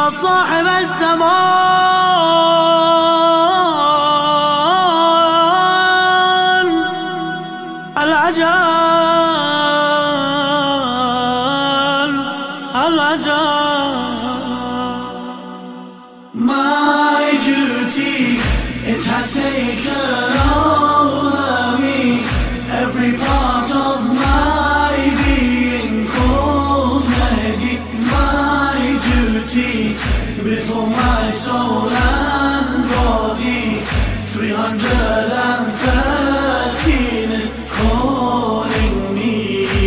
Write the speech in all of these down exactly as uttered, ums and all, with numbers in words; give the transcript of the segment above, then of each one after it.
شاف صاحب الزمان العجل العجل. My duty, it has taken over me. Every part of my being calls Mehdi. My duty, before my soul and body. Three hundred and thirteen is calling me.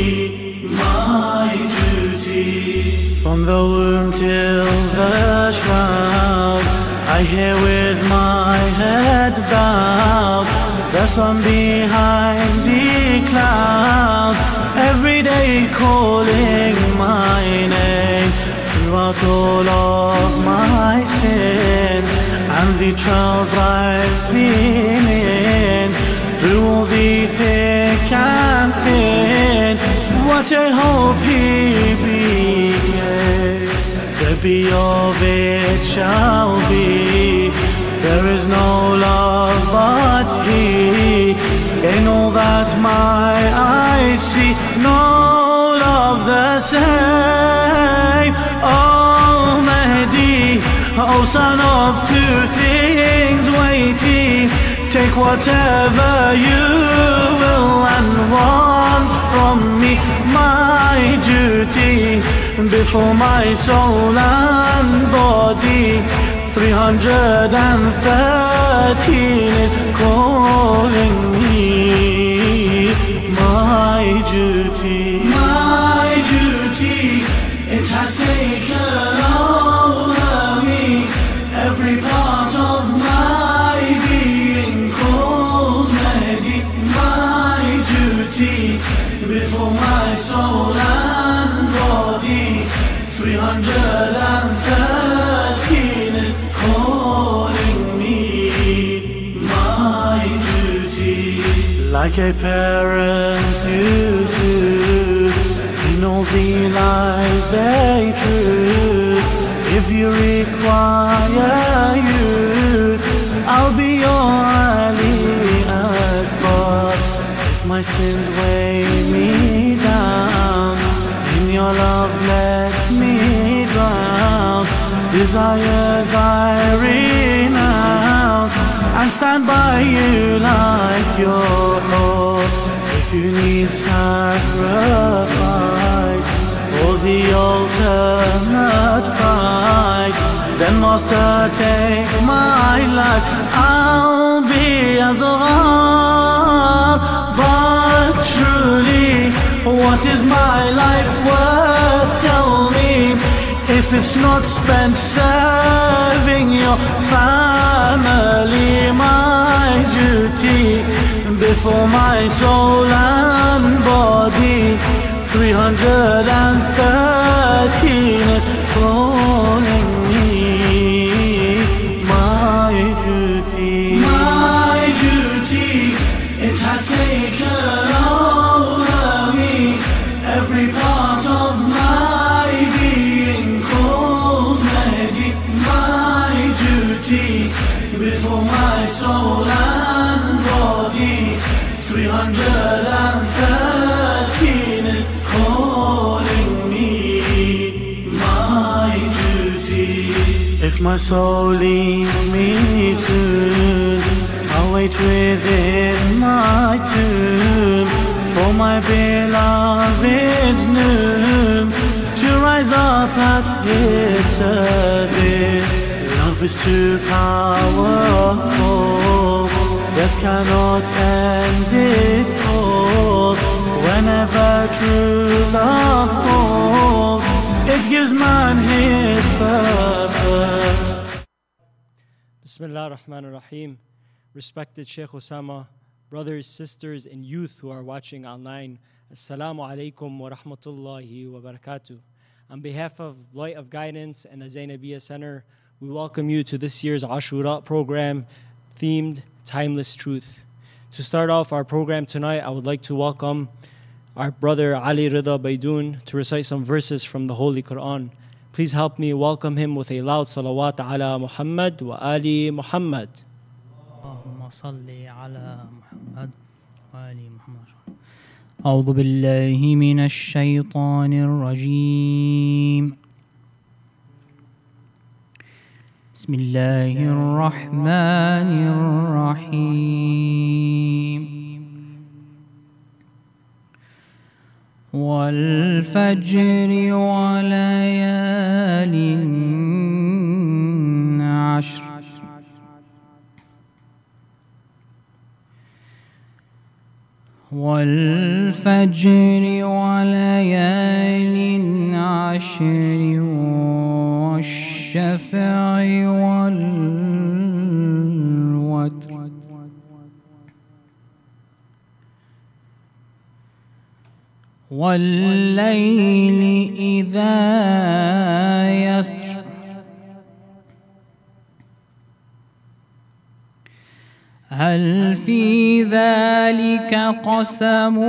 My duty. From the womb till the shroud, I hear with my head bowed, the sun behind the cloud, every day calling my name. Throughout all of my sin and the trials I've been in, through all the thick and thin, what I hope he became. There be of it shall be. There is no love but he. In all that my eyes see, no love the same. Oh Mehdi, oh son of two things waiting, take whatever you will and want from me. My duty, before my soul and body. Three hundred and thirteen is calling me. My duty, my duty, it has taken over me. Every part of my being calls Mehdi. My duty, before my soul and body. Three hundred and thirteen is calling me. My duty. Like a parent to soothe in all the lies they truth. If you require youth, I'll be your Ali Akbar. If my sins weigh me down, in your love let me drown. Desires I renounce and stand by you like your Lord. If you need sacrifice for the ultimate price, then Master take my life. I'll be as Allah. But truly, what is my life worth? Tell me, if it's not spent serving your family. My duty, before my soul and body. Three hundred and thirteen is calling me. My duty, my duty, it has taken over me. Every part of my being calls Mehdi. My duty, before my soul and body. Three hundred and thirteen is calling me. My duty. If my soul leaves me soon, I'll wait within my tomb for my beloved's noon to rise up at his service. Love is too powerful, death cannot end it all. Whenever true love falls, it gives man his purpose. Bismillah ar-Rahman ar-Rahim. Respected Sheikh Osama, brothers, sisters, and youth who are watching online, Assalamu alaikum wa rahmatullahi wa barakatuh. On behalf of Light of Guidance and the Zainabiyya Center, we welcome you to this year's Ashura program themed Timeless Truth. To start off our program tonight, I would like to welcome our brother Ali Rida Baidoon to recite some verses from the Holy Quran. Please help me welcome him with a loud salawat ala Muhammad wa ali Muhammad. اللهم صل على محمد وآل محمد. أعوذ بالله من الشيطان الرجيم. بسم الله الرحمن الرحيم. والفجر وليال عشر والفجر وليال عشر والشفع والوتر والليل إذا يسر هل في ذلك قسم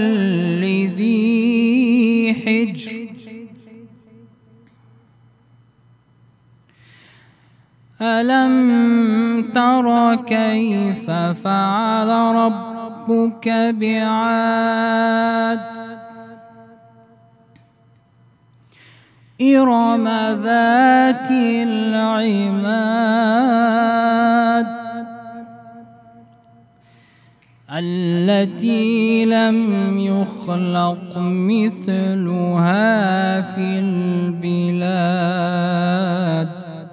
لذي حجر ألم تر كيف فعل ربك بعاد إرم ذات العماد التي لم يخلق مثلها في البلاد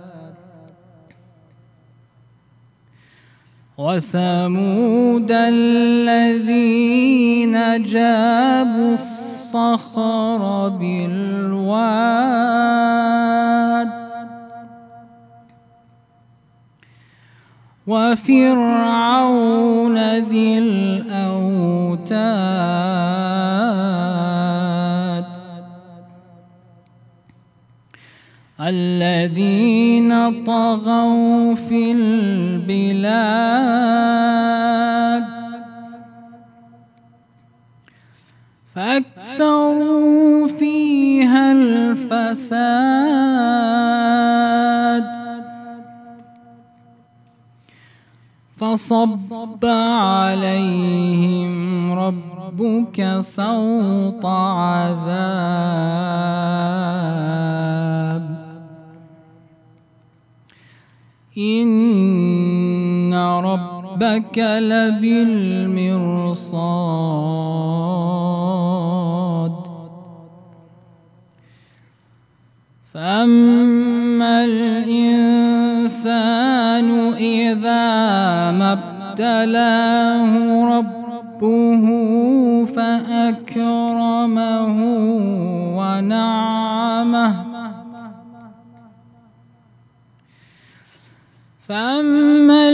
وثمود الذين جابوا الصخر بالواد وفرعون ذي الأوتاد الذين طغوا في البلاد فأكثروا فيها الفساد فصب عليهم ربك سوط عذاب إن ربك لبالمرصاد فأما الإنسان إذا ما ابتلاه ربه فأكرمه ونعمه فأما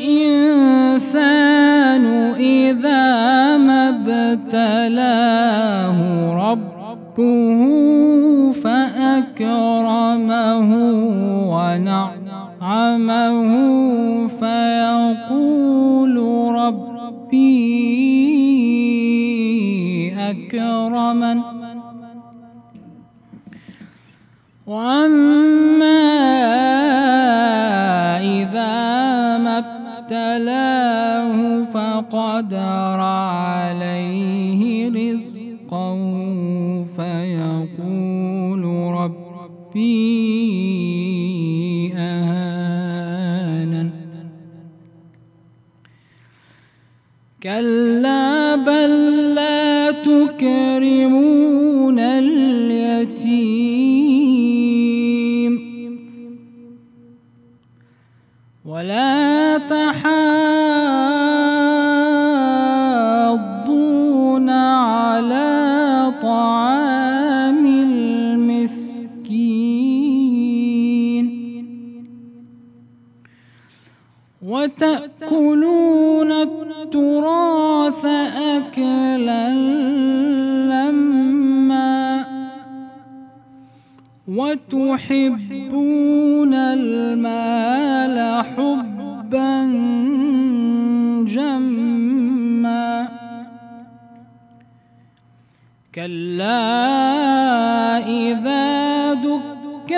الإنسان إذا ما ابتلاه ربه فأكرمه ونعمه فيقول ربي أكرمن وأما إذا ما ابتلاه فقدر عليه رزقه فيقول ربي أهانن كلا بل لا تكرمون اليتيم ولا تحاضون على طعام المسكين وتأكلون التراث أكلا لما وتحبون المال حبا جما كلا إذا دكت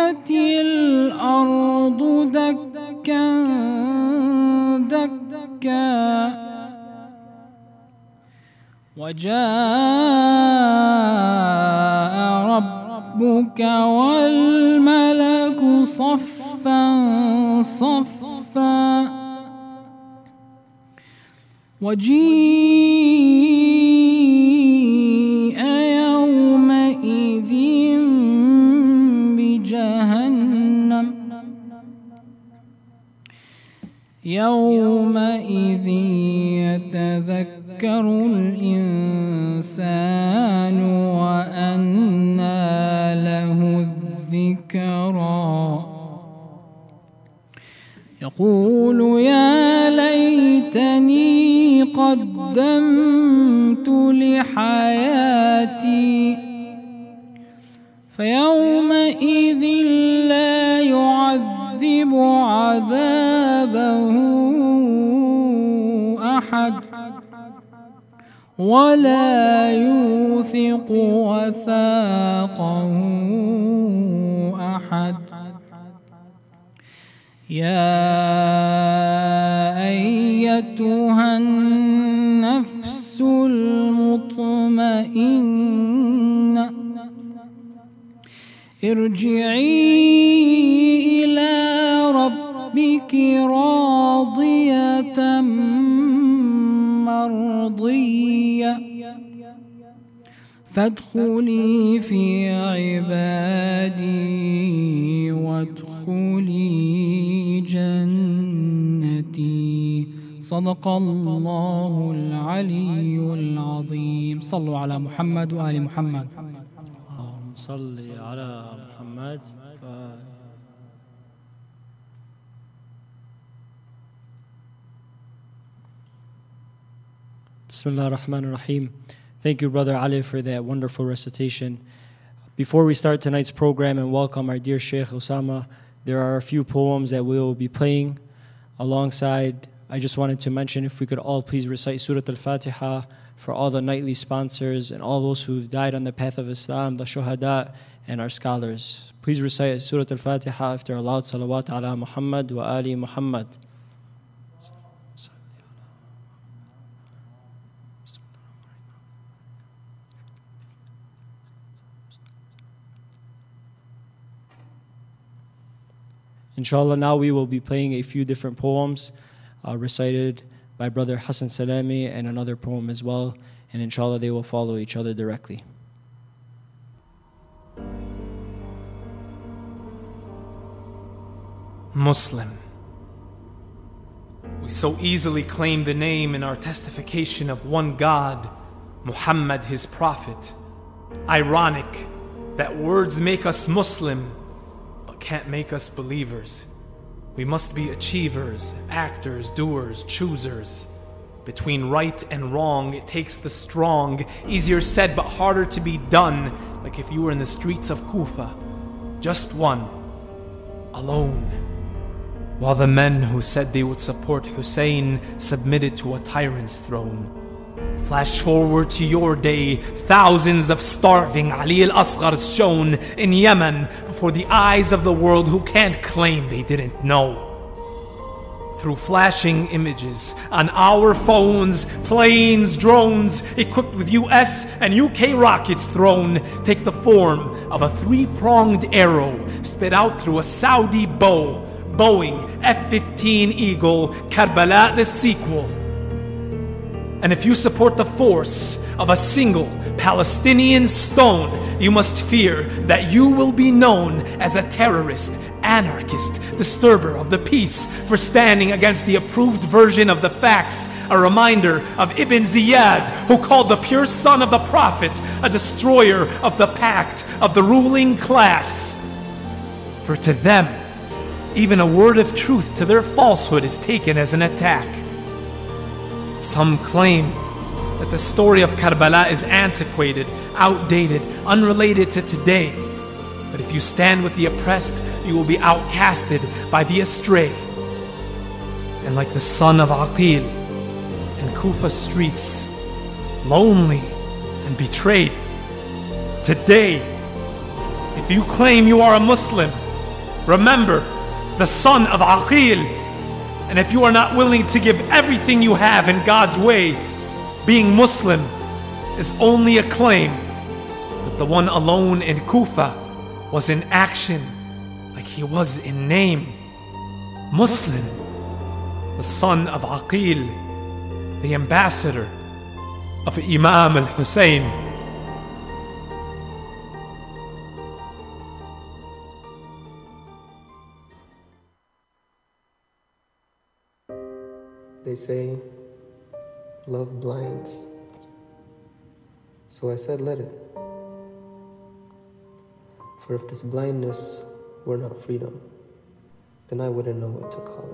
وجاء ربك والملك صفا صفا وجيء يومئذ بجهنم يومئذ يتذكر الإنسان وأنى له الذكرى يقول يا ليتني قدمت لحياتي فيومئذ لا يعذب عذابه أحد ولا يوثق وثاقه أحد يا أيتها النفس المطمئنة ارجعي إلى ربك راضية مرضية فادخلي في عبادي وادخلي جنتي. صدق الله العلي العظيم. صلوا على محمد وآل محمد. صل على محمد. Bismillah ar-Rahman ar-Rahim. Thank you, Brother Ali, for that wonderful recitation. Before we start tonight's program and welcome our dear Sheikh Osama, there are a few poems that we will be playing alongside. I just wanted to mention if we could all please recite Surah Al-Fatiha for all the nightly sponsors and all those who've died on the path of Islam, the shuhada and our scholars. Please recite Surah Al-Fatiha after a loud salawat ala Muhammad wa ali Muhammad. Inshallah, now we will be playing a few different poems uh, recited by Brother Hassan Salami and another poem as well. And inshallah, they will follow each other directly. Muslim. We so easily claim the name in our testification of one God, Muhammad, his prophet. Ironic that words make us Muslim, can't make us believers. We must be achievers, actors, doers, choosers. Between right and wrong, it takes the strong. Easier said but harder to be done. Like if you were in the streets of Kufa, just one, alone. While the men who said they would support Hussein submitted to a tyrant's throne. Flash forward to your day, thousands of starving Ali al-Asghars shown in Yemen before the eyes of the world who can't claim they didn't know. Through flashing images on our phones, planes, drones equipped with U S and U K rockets thrown take the form of a three-pronged arrow spit out through a Saudi bow, Boeing F fifteen Eagle, Karbala the sequel. And if you support the force of a single Palestinian stone, you must fear that you will be known as a terrorist, anarchist, disturber of the peace for standing against the approved version of the facts, a reminder of Ibn Ziyad, who called the pure son of the Prophet a destroyer of the pact of the ruling class. For to them, even a word of truth to their falsehood is taken as an attack. Some claim that the story of Karbala is antiquated, outdated, unrelated to today. But if you stand with the oppressed, you will be outcasted by the astray. And like the son of Aqil in Kufa streets, lonely and betrayed, today, if you claim you are a Muslim, remember the son of Aqil. And if you are not willing to give everything you have in God's way, being Muslim is only a claim, but the one alone in Kufa was in action like he was in name. Muslim, the son of Aqil, the ambassador of Imam al-Hussein. They say, love blinds. So I said, let it. For if this blindness were not freedom, then I wouldn't know what to call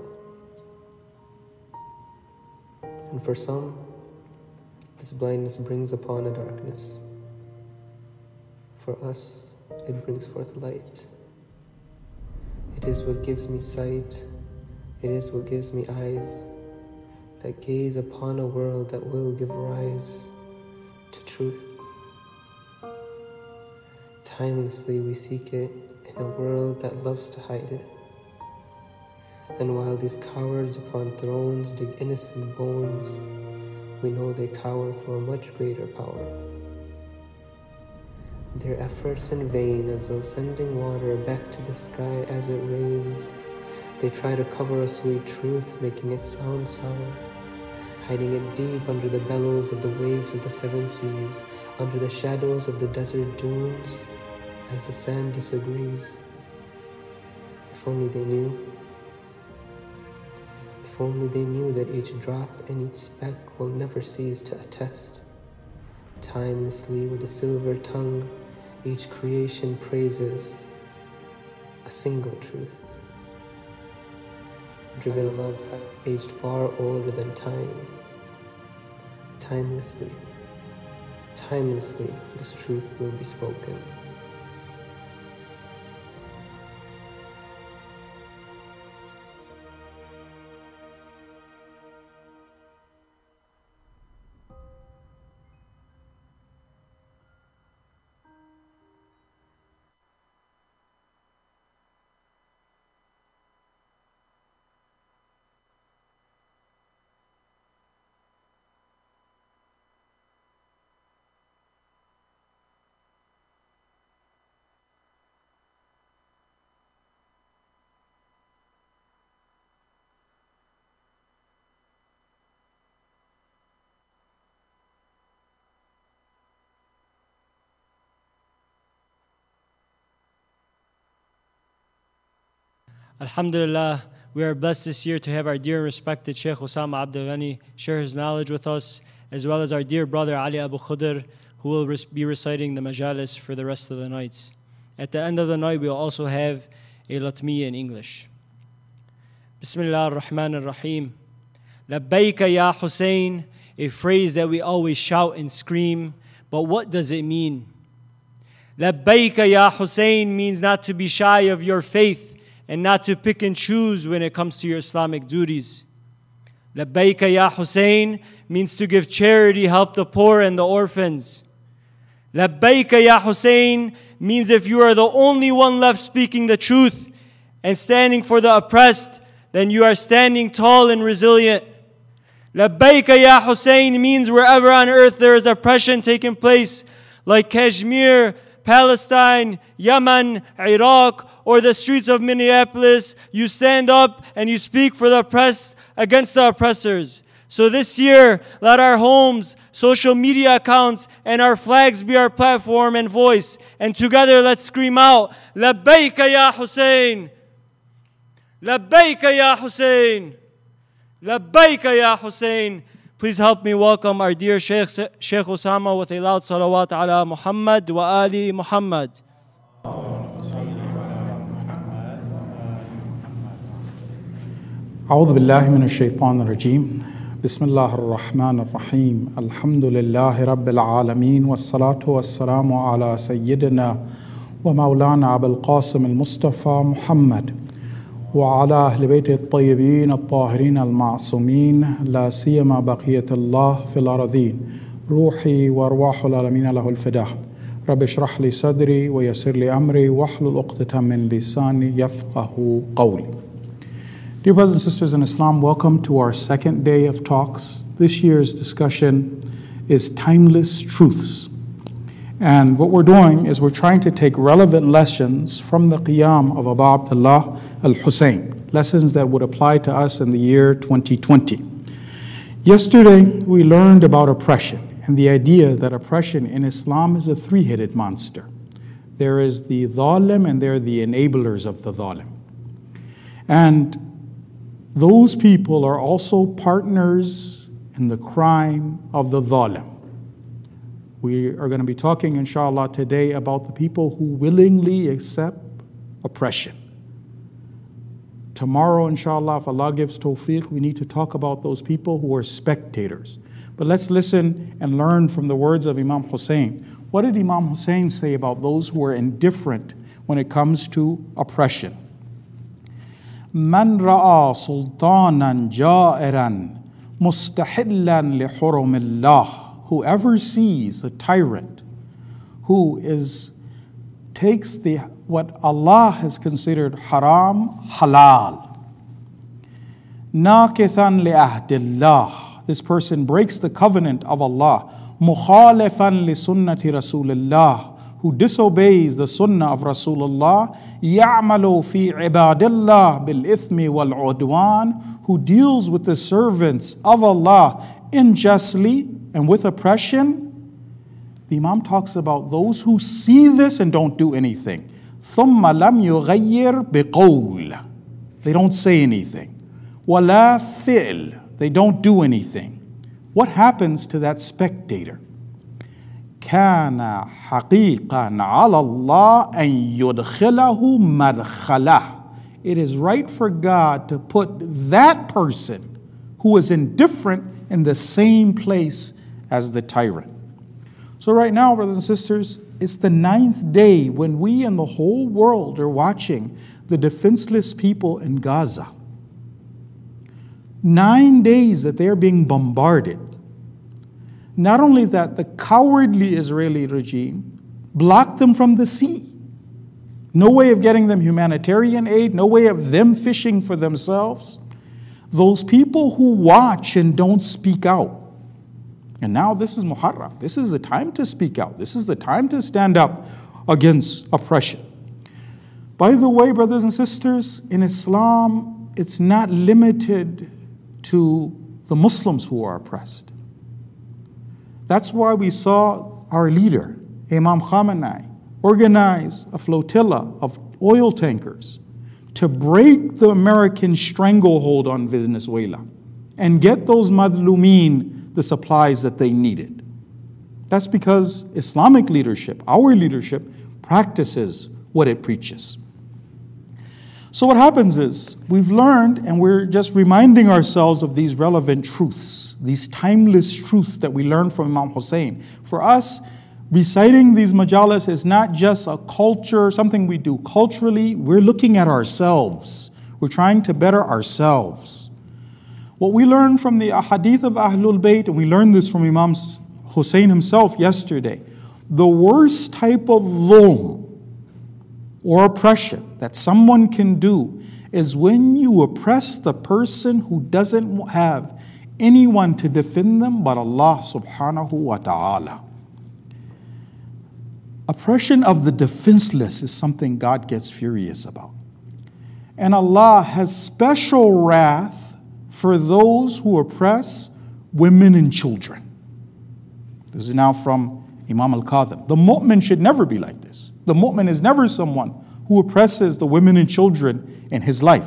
it. And for some, this blindness brings upon a darkness. For us, it brings forth light. It is what gives me sight. It is what gives me eyes that gaze upon a world that will give rise to truth. Timelessly we seek it in a world that loves to hide it. And while these cowards upon thrones dig innocent bones, we know they cower for a much greater power. Their efforts in vain, as though sending water back to the sky as it rains. They try to cover a sweet truth, making it sound sour, hiding it deep under the bellows of the waves of the seven seas, under the shadows of the desert dunes, as the sand disagrees. If only they knew. If only they knew that each drop and each speck will never cease to attest. Timelessly with a silver tongue, each creation praises a single truth. Driven love, aged far older than time. Timelessly, timelessly, this truth will be spoken. Alhamdulillah, we are blessed this year to have our dear and respected Shaykh Osama Abdul Ghani share his knowledge with us, as well as our dear brother Ali Abu Khudr, who will be reciting the majalis for the rest of the nights. At the end of the night, we will also have a latmiya in English. Bismillah ar-Rahman ar-Rahim. Labbaika ya Hussein, a phrase that we always shout and scream, but what does it mean? Labbaika ya Hussein means not to be shy of your faith and not to pick and choose when it comes to your Islamic duties. Labbaika ya Hussein means to give charity, help the poor and the orphans. Labbaika ya Hussein means if you are the only one left speaking the truth and standing for the oppressed, then you are standing tall and resilient. Labbaika ya Hussein means wherever on earth there is oppression taking place, like Kashmir, Palestine, Yemen, Iraq, or the streets of Minneapolis, you stand up and you speak for the oppressed against the oppressors. So this year, let our homes, social media accounts, and our flags be our platform and voice. And together let's scream out, Labbaika ya Hussein! Labbaika ya Hussein! Labbaika ya Hussein! Please help me welcome our dear Shaykh, Shaykh Osama with a loud salawat ala Muhammad wa ali Muhammad. أعوذ بالله من الشيطان الرجيم بسم الله الرحمن الرحيم الحمد لله رب العالمين والصلاة والسلام على سيدنا ومولانا أبي القاسم المصطفى محمد وعلى أهل بيته الطيبين الطاهرين المعصومين لا سيما بقية الله في الأرضين روحي وأرواح العالمين له الفداء رب اشرح لي صدري ويسر لي أمري واحلل عقدة من لساني يفقه قولي. Dear brothers and sisters in Islam, welcome to our second day of talks. This year's discussion is timeless truths. And what we're doing is we're trying to take relevant lessons from the Qiyam of Abu Abdullah al-Hussein, lessons that would apply to us in the year twenty twenty. Yesterday, we learned about oppression and the idea that oppression in Islam is a three-headed monster. There is the zalim and there are the enablers of the zalim. And those people are also partners in the crime of the zalim. We are going to be talking, inshallah, today about the people who willingly accept oppression. Tomorrow, inshallah, if Allah gives tawfiq, we need to talk about those people who are spectators. But let's listen and learn from the words of Imam Hussein. What did Imam Hussein say about those who are indifferent when it comes to oppression? Man ra'a sultanan ja'iran mustahillan li hurumillah. Whoever sees a tyrant who is takes the what Allah has considered haram halal. Nakithan li ahdillah. This person breaks the covenant of Allah. Mukhalifan li sunnati Rasulullah. Who disobeys the sunnah of Rasulullah. Ya'malu fi ibadillah bil ithmi wal udwan. Who deals with the servants of Allah unjustly and with oppression. The Imam talks about those who see this and don't do anything. ثُمَّ لَمْ يُغَيِّرْ بِقَوْلٍ. They don't say anything. وَلَا فِعْلٍ. They don't do anything. What happens to that spectator? كَانَ حَقِيقًا عَلَى اللَّهِ أَن يُدْخِلَهُ مَدْخَلَهُ. It is right for God to put that person who is indifferent in the same place as the tyrant. So right now, brothers and sisters, it's the ninth day when we and the whole world are watching the defenseless people in Gaza. Nine days that they're being bombarded. Not only that, the cowardly Israeli regime blocked them from the sea. No way of getting them humanitarian aid, no way of them fishing for themselves. Those people who watch and don't speak out. And now this is Muharram. This is the time to speak out. This is the time to stand up against oppression. By the way, brothers and sisters, in Islam, it's not limited to the Muslims who are oppressed. That's why we saw our leader, Imam Khamenei, organize a flotilla of oil tankers to break the American stranglehold on Venezuela and get those madlumin the supplies that they needed. That's because Islamic leadership, our leadership, practices what it preaches. So what happens is, we've learned and we're just reminding ourselves of these relevant truths, these timeless truths that we learned from Imam Hussein. For us, reciting these majalis is not just a culture, something we do culturally. We're looking at ourselves. We're trying to better ourselves. What we learned from the ahadith of Ahlul Bayt, and we learned this from Imam Hussein himself yesterday, the worst type of dhulm or oppression that someone can do is when you oppress the person who doesn't have anyone to defend them but Allah subhanahu wa ta'ala. Oppression of the defenseless is something God gets furious about. And Allah has special wrath for those who oppress women and children. This is now from Imam al-Kadhim. The mu'min should never be like this. The mu'min is never someone who oppresses the women and children in his life.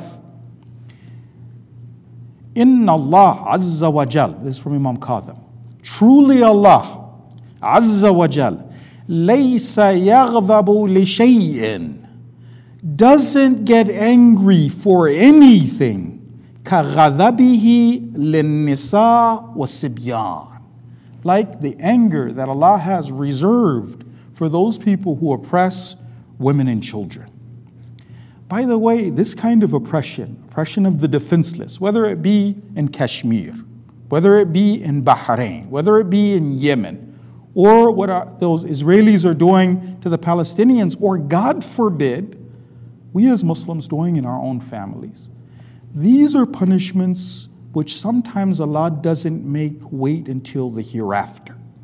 Inna Allah Azza wa Jal. This is from Imam Kadhim. Truly Allah Azza wa Jal laysa yaghdabu li shay'in, doesn't get angry for anything كَغَضَبِهِ لِلنِّسَاءِ وَالصِّبْيَانِ, like the anger that Allah has reserved for those people who oppress women and children. By the way, this kind of oppression, oppression of the defenseless, whether it be in Kashmir, whether it be in Bahrain, whether it be in Yemen, or what are, those Israelis are doing to the Palestinians, or God forbid, we as Muslims doing in our own families. These are punishments which sometimes Allah doesn't make wait until the hereafter.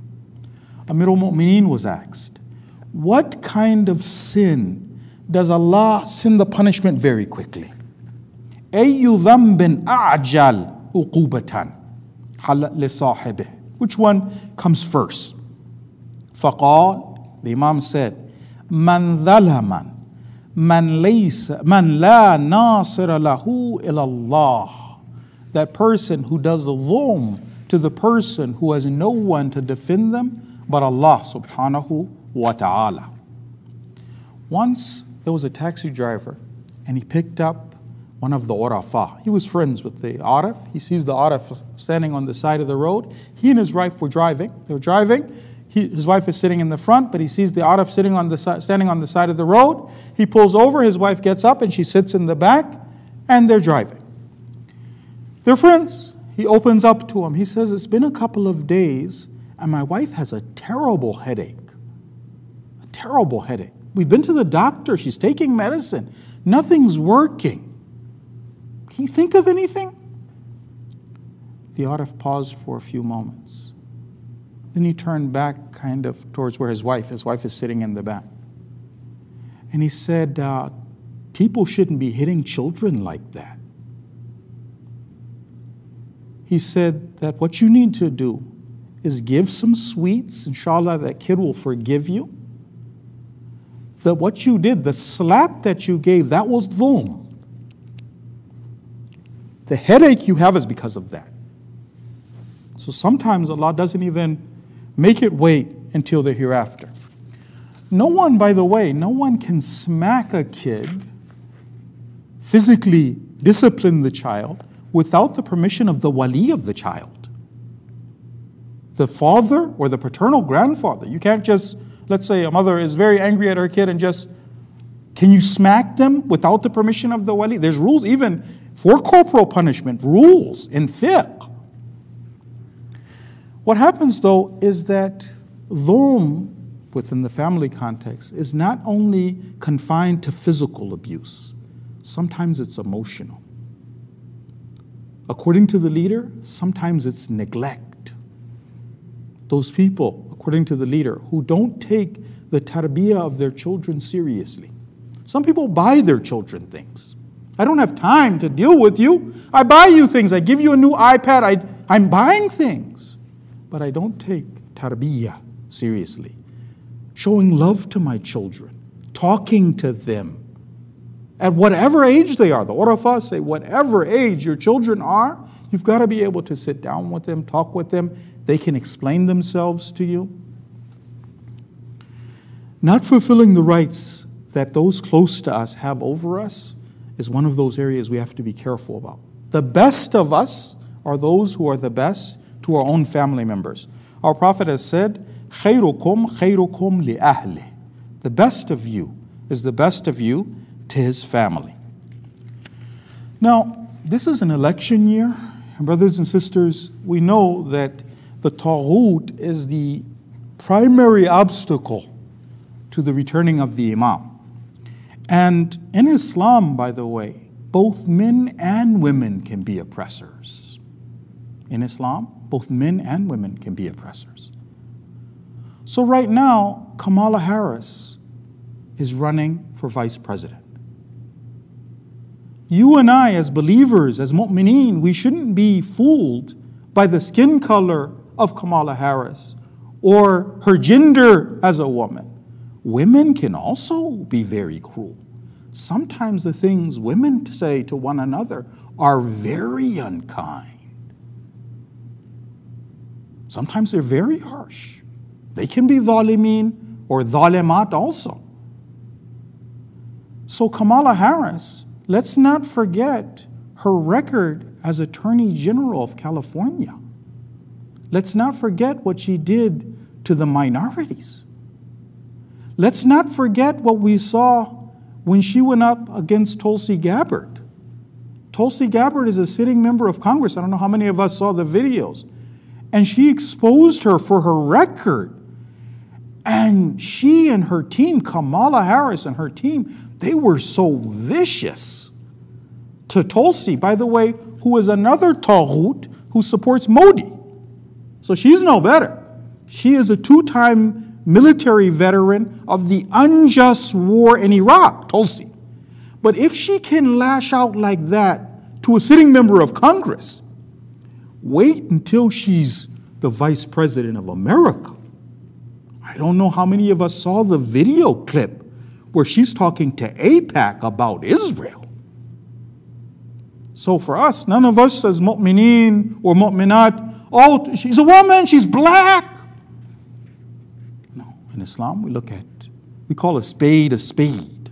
Amir al-Mu'mineen was asked, what kind of sin does Allah send the punishment very quickly? أَيُّ ذَنْبٍ أَعْجَلْ عُقُوبَةً لِصَاحِبِهِ. Which one comes first? فَقَالَ, the Imam said, مَنْ ظَلَمًا مَنْ لَيْسَ مَنْ لَا نَاصِرَ لَهُ إِلَى اللَّهِ. That person who does the dhulm to the person who has no one to defend them but Allah subhanahu wa ta'ala. Once there was a taxi driver and he picked up one of the Urafa. He was friends with the Arif. He sees the Arif standing on the side of the road. He and his wife were driving. They were driving. He, his wife is sitting in the front, but he sees the Arif sitting on the si- standing on the side of the road. He pulls over. His wife gets up and she sits in the back, and they're driving. They're friends. He opens up to him. He says, it's been a couple of days and my wife has a terrible headache. A terrible headache. We've been to the doctor. She's taking medicine. Nothing's working. Can you think of anything? The Arif paused for a few moments. Then he turned back kind of towards where his wife, his wife is sitting in the back. And he said, uh, people shouldn't be hitting children like that. He said that what you need to do is give some sweets. Inshallah, that kid will forgive you. That what you did, the slap that you gave, that was dhulm. The headache you have is because of that. So sometimes Allah doesn't even make it wait until the hereafter. No one, by the way, no one can smack a kid, physically discipline the child, without the permission of the wali of the child. The father or the paternal grandfather. You can't just, let's say a mother is very angry at her kid and just, can you smack them without the permission of the wali? There's rules even for corporal punishment, rules in fiqh. What happens though is that dhulm within the family context is not only confined to physical abuse, sometimes it's emotional. According to the leader, sometimes it's neglect. Those people, according to the leader, who don't take the tarbiyah of their children seriously. Some people buy their children things. I don't have time to deal with you. I buy you things. I give you a new iPad. I, I'm buying things. But I don't take tarbiyah seriously. Showing love to my children. Talking to them. At whatever age they are. The Urafa say, whatever age your children are, you've got to be able to sit down with them, talk with them. They can explain themselves to you. Not fulfilling the rights that those close to us have over us is one of those areas we have to be careful about. The best of us are those who are the best to our own family members. Our Prophet has said, خَيْرُكُمْ خَيْرُكُمْ لِأَهْلِهِ. The best of you is the best of you to his family. Now, this is an election year. And brothers and sisters, we know that the Taghut is the primary obstacle to the returning of the Imam. And in Islam, by the way, both men and women can be oppressors. In Islam, both men and women can be oppressors. So right now, Kamala Harris is running for vice president. You and I, as believers, as mu'mineen, we shouldn't be fooled by the skin color of Kamala Harris or her gender as a woman. Women can also be very cruel. Sometimes the things women say to one another are very unkind. Sometimes they're very harsh. They can be dhalimeen or dhalimat also. So Kamala Harris, let's not forget her record as Attorney General of California. Let's not forget what she did to the minorities. Let's not forget what we saw when she went up against Tulsi Gabbard. Tulsi Gabbard is a sitting member of Congress. I don't know how many of us saw the videos. And she exposed her for her record. And she and her team, Kamala Harris and her team, they were so vicious to Tulsi, by the way, who is another Taghut who supports Modi. So she's no better. She is a two-time military veteran of the unjust war in Iraq, Tulsi. But if she can lash out like that to a sitting member of Congress, wait until she's the vice president of America. I don't know how many of us saw the video clip where she's talking to AIPAC about Israel. So for us, none of us as mu'mineen or mu'minat, oh, she's a woman, she's black. No, in Islam we look at, we call a spade a spade.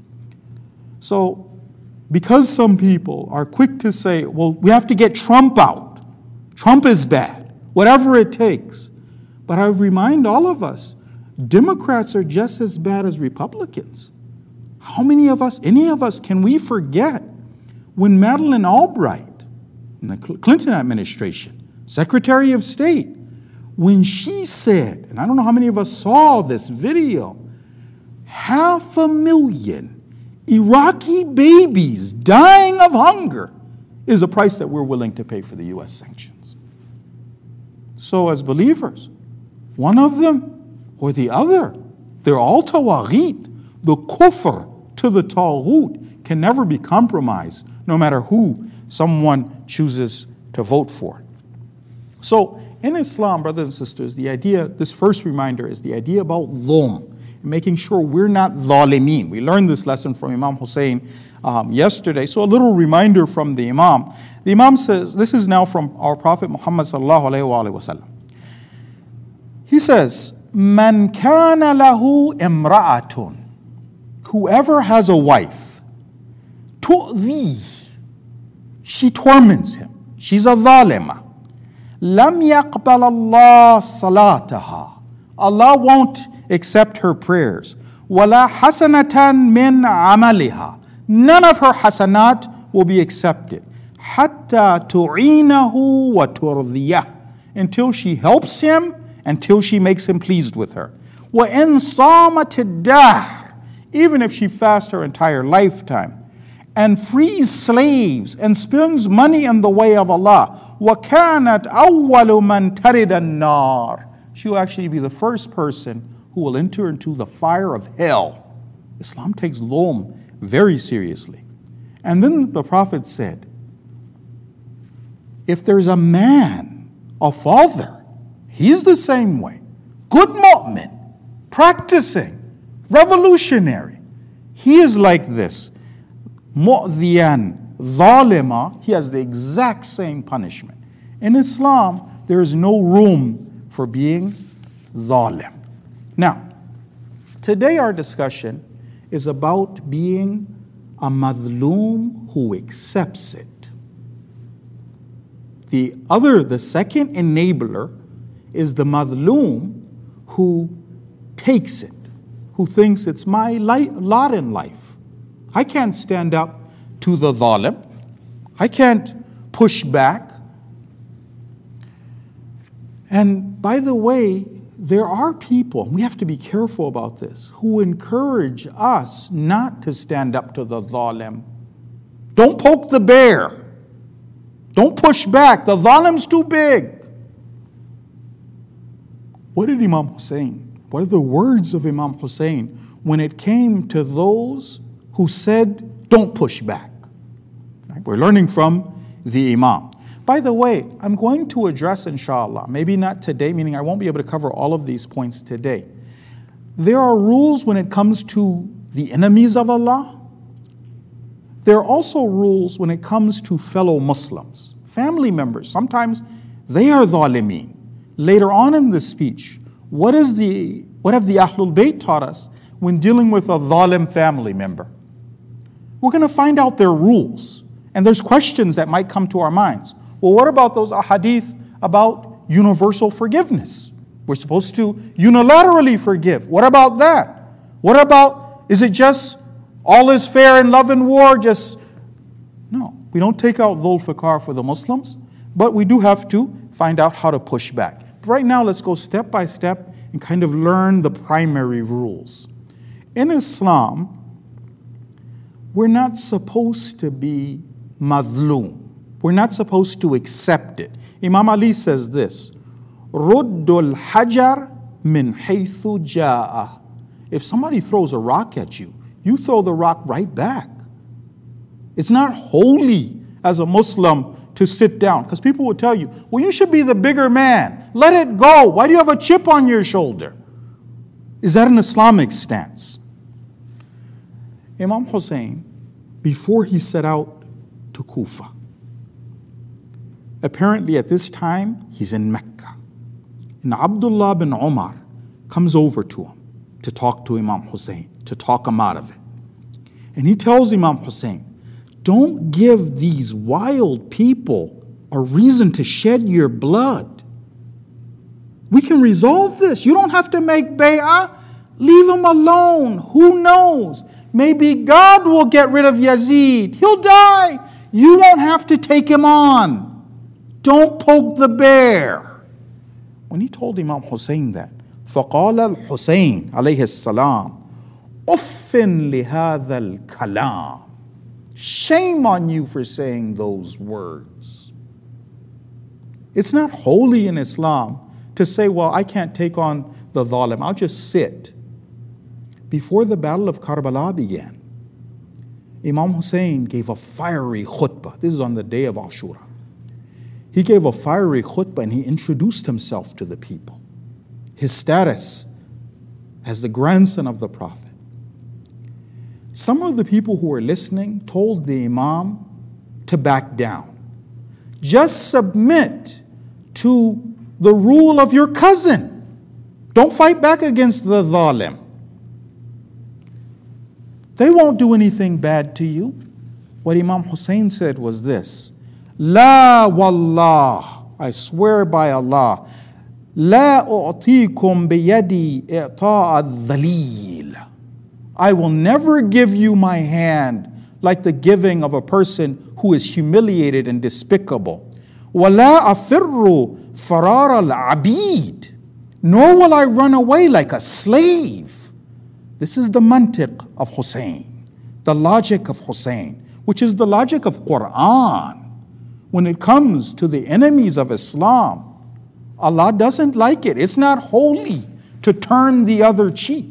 So because some people are quick to say, well, we have to get Trump out. Trump is bad, whatever it takes. But I remind all of us, Democrats are just as bad as Republicans. How many of us, any of us, can we forget when Madeleine Albright, in the Clinton administration, Secretary of State, when she said, and I don't know how many of us saw this video, half a million Iraqi babies dying of hunger is a price that we're willing to pay for the U S sanctions. So as believers, one of them or the other, they're all tawaghit. The kufr to the taghut can never be compromised, no matter who someone chooses to vote for. So in Islam, brothers and sisters, the idea, this first reminder is the idea about dhulm, making sure we're not zalimeen. We learned this lesson from Imam Hussein um, yesterday. So a little reminder from the Imam. The Imam says, this is now from our Prophet Muhammad sallallahu alayhi wa sallam. He says, Man kana lahu imra'atun, whoever has a wife, tu'dhi, she torments him. She's a zalima. Lam yaqbal Allah salataha. Allah won't accept her prayers. Wala hasanatan min amaliha. None of her hasanat will be accepted. Hatta tu'inahu wa turdiyah. Until she helps him, until she makes him pleased with her. Wa in samat ad-dahr. Even if she fasts her entire lifetime and frees slaves and spends money in the way of Allah, وَكَانَتْ أَوَّلُ مَنْ تَرِدَ النَّارِ, she will actually be the first person who will enter into the fire of hell. Islam takes dhulm very seriously. And then the Prophet said, if there's a man, a father, he's the same way, good mu'min, practicing, revolutionary, he is like this. Mu'dhiyan, zalima, he has the exact same punishment. In Islam, there is no room for being zalim. Now, today our discussion is about being a madloom who accepts it. The other, the second enabler is the madloom who takes it, who thinks it's my lot in life. I can't stand up to the zalim. I can't push back. And by the way, there are people, we have to be careful about this, who encourage us not to stand up to the zalim. Don't poke the bear. Don't push back. The zalim's too big. What did Imam Hussein, what are the words of Imam Hussein when it came to those who said, don't push back? Right? We're learning from the Imam. By the way, I'm going to address, inshallah, maybe not today, meaning I won't be able to cover all of these points today. There are rules when it comes to the enemies of Allah. There are also rules when it comes to fellow Muslims, family members. Sometimes they are zalimeen. Later on in the speech, what is the what have the Ahlul Bayt taught us when dealing with a zalim family member? We're going to find out their rules. And there's questions that might come to our minds. Well, what about those ahadith about universal forgiveness? We're supposed to unilaterally forgive. What about that? What about, is it just all is fair in love and war? Just, no. We don't take out dhul fiqar for the Muslims, but we do have to find out how to push back. But right now, let's go step by step and kind of learn the primary rules. In Islam, we're not supposed to be madloom. We're not supposed to accept it. Imam Ali says this, رُدُّ الْحَجَرِ مِنْ حَيْثُ جَاءَ. If somebody throws a rock at you, you throw the rock right back. It's not holy as a Muslim to sit down, because people will tell you, well, you should be the bigger man. Let it go. Why do you have a chip on your shoulder? Is that an Islamic stance? Imam Hussein, before he set out to Kufa, apparently at this time he's in Mecca, and Abdullah bin Umar comes over to him to talk to Imam Hussein, to talk him out of it. And he tells Imam Hussein, don't give these wild people a reason to shed your blood. We can resolve this. You don't have to make bay'ah. Leave him alone. Who knows? Maybe God will get rid of Yazid. He'll die. You won't have to take him on. Don't poke the bear. When he told Imam Hussein that, فَقَالَ الْحُسَيْنِ عَلَيْهِ السَّلَامِ أُفٍّ لِهَذَا الْكَلَامِ. Shame on you for saying those words. It's not holy in Islam to say, well, I can't take on the dhalim. I'll just sit. Before the Battle of Karbala began, Imam Hussein gave a fiery khutbah. This is on the day of Ashura. He gave a fiery khutbah and he introduced himself to the people. His status as the grandson of the Prophet. Some of the people who were listening told the Imam to back down. Just submit to the rule of your cousin. Don't fight back against the dhalim. They won't do anything bad to you. What Imam Hussein said was this: La wallah, I swear by Allah, La u'tikum biyadi i'ta'a dhalil. I will never give you my hand like the giving of a person who is humiliated and despicable. وَلَا أَفِرُّ فَرَارَ الْعَبِيدِ. Nor will I run away like a slave. This is the mantiq of Hussein, the logic of Hussein, which is the logic of Quran. When it comes to the enemies of Islam, Allah doesn't like it. It's not holy to turn the other cheek.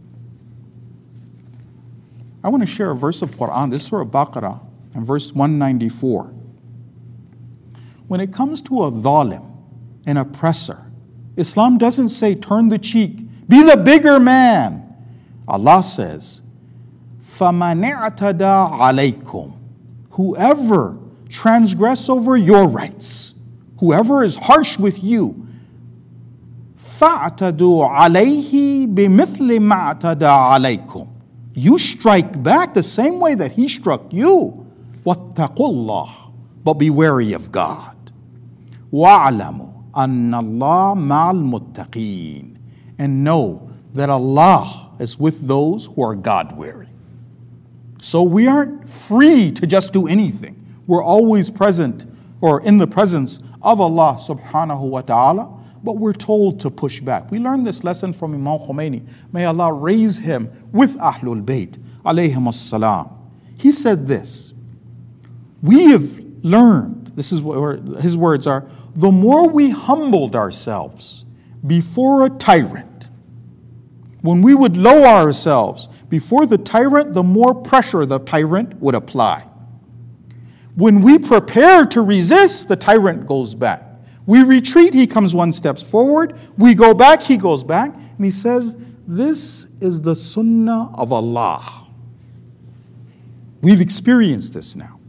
I want to share a verse of Quran. This is Surah Baqarah and verse one ninety-four. When it comes to a dhalim, an oppressor, Islam doesn't say turn the cheek, be the bigger man. Allah says, فَمَنِ اعْتَدَى عَلَيْكُمْ. Whoever transgress over your rights, whoever is harsh with you, فَاعْتَدُوا عَلَيْهِ بِمِثْلِ مَا اعْتَدَى عَلَيْكُمْ. You strike back the same way that he struck you. وَاتَّقُوا اللَّهِ. But be wary of God. وَاعْلَمُوا أَنَّ اللَّهَ مَعَ الْمُتَّقِينَ. And know that Allah is with those who are God-wary. So we aren't free to just do anything. We're always present or in the presence of Allah subhanahu wa ta'ala, but we're told to push back. We learned this lesson from Imam Khomeini. May Allah raise him with Ahlul Bayt, alayhim as-salam. He said this: we have learned, this is what his words are, the more we humbled ourselves before a tyrant, when we would lower ourselves before the tyrant, the more pressure the tyrant would apply. When we prepare to resist, the tyrant goes back. We retreat, he comes one step forward. We go back, he goes back. And he says, this is the sunnah of Allah. We've experienced this now.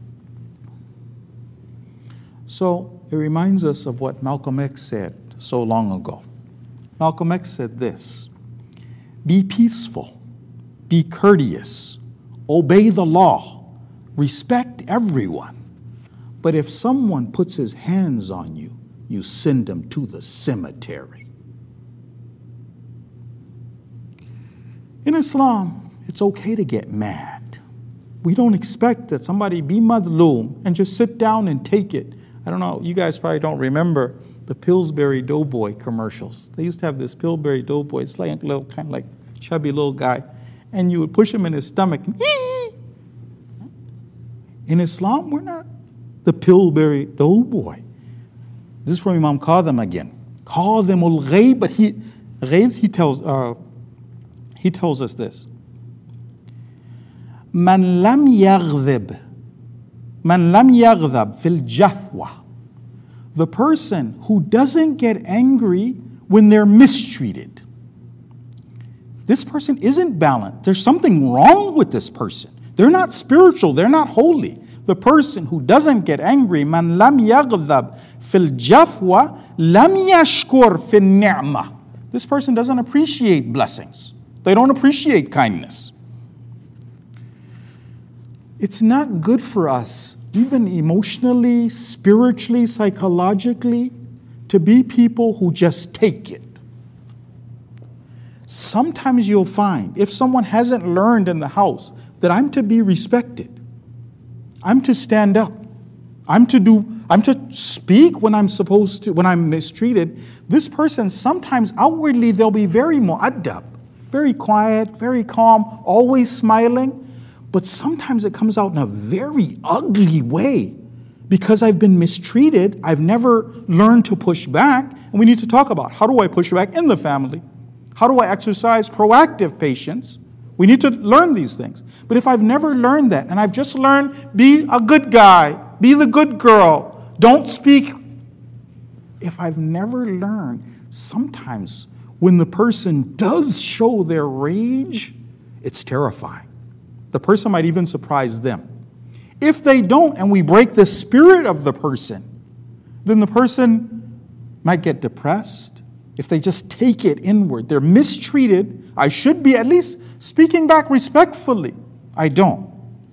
So it reminds us of what Malcolm X said so long ago. Malcolm X said this: be peaceful, be courteous, obey the law, respect everyone. But if someone puts his hands on you, you send him to the cemetery. In Islam, it's okay to get mad. We don't expect that somebody be madloom and just sit down and take it. I don't know, you guys probably don't remember the Pillsbury Doughboy commercials. They used to have this Pillsbury Doughboy. It's like a little, kind of like chubby little guy. And you would push him in his stomach. And in Islam, we're not the Pillsbury Doughboy. This is from Imam Kadhim again. Kadhimul ghayb, but he, ghayb, he tells, uh, he tells us this. Man lam yaghdhib, man lam yaghdhab fil jafwa. The person who doesn't get angry when they're mistreated. This person isn't balanced. There's something wrong with this person. They're not spiritual. They're not holy. The person who doesn't get angry, man lam yaghdhab fil jafwa, lam yashkur fil ni'mah. This person doesn't appreciate blessings. They don't appreciate kindness. It's not good for us, even emotionally, spiritually, psychologically, to be people who just take it. Sometimes you'll find, if someone hasn't learned in the house that I'm to be respected, I'm to stand up, I'm to do, I'm to speak when I'm supposed to, when I'm mistreated, this person sometimes outwardly they'll be very mu'addab, very quiet, very calm, always smiling, but sometimes it comes out in a very ugly way. Because I've been mistreated, I've never learned to push back, and we need to talk about how do I push back in the family? How do I exercise proactive patience? We need to learn these things. But if I've never learned that, and I've just learned, be a good guy, be the good girl, don't speak. If I've never learned, sometimes when the person does show their rage, it's terrifying. The person might even surprise them. If they don't, and we break the spirit of the person, then the person might get depressed. If they just take it inward, they're mistreated. I should be at least speaking back respectfully. I don't.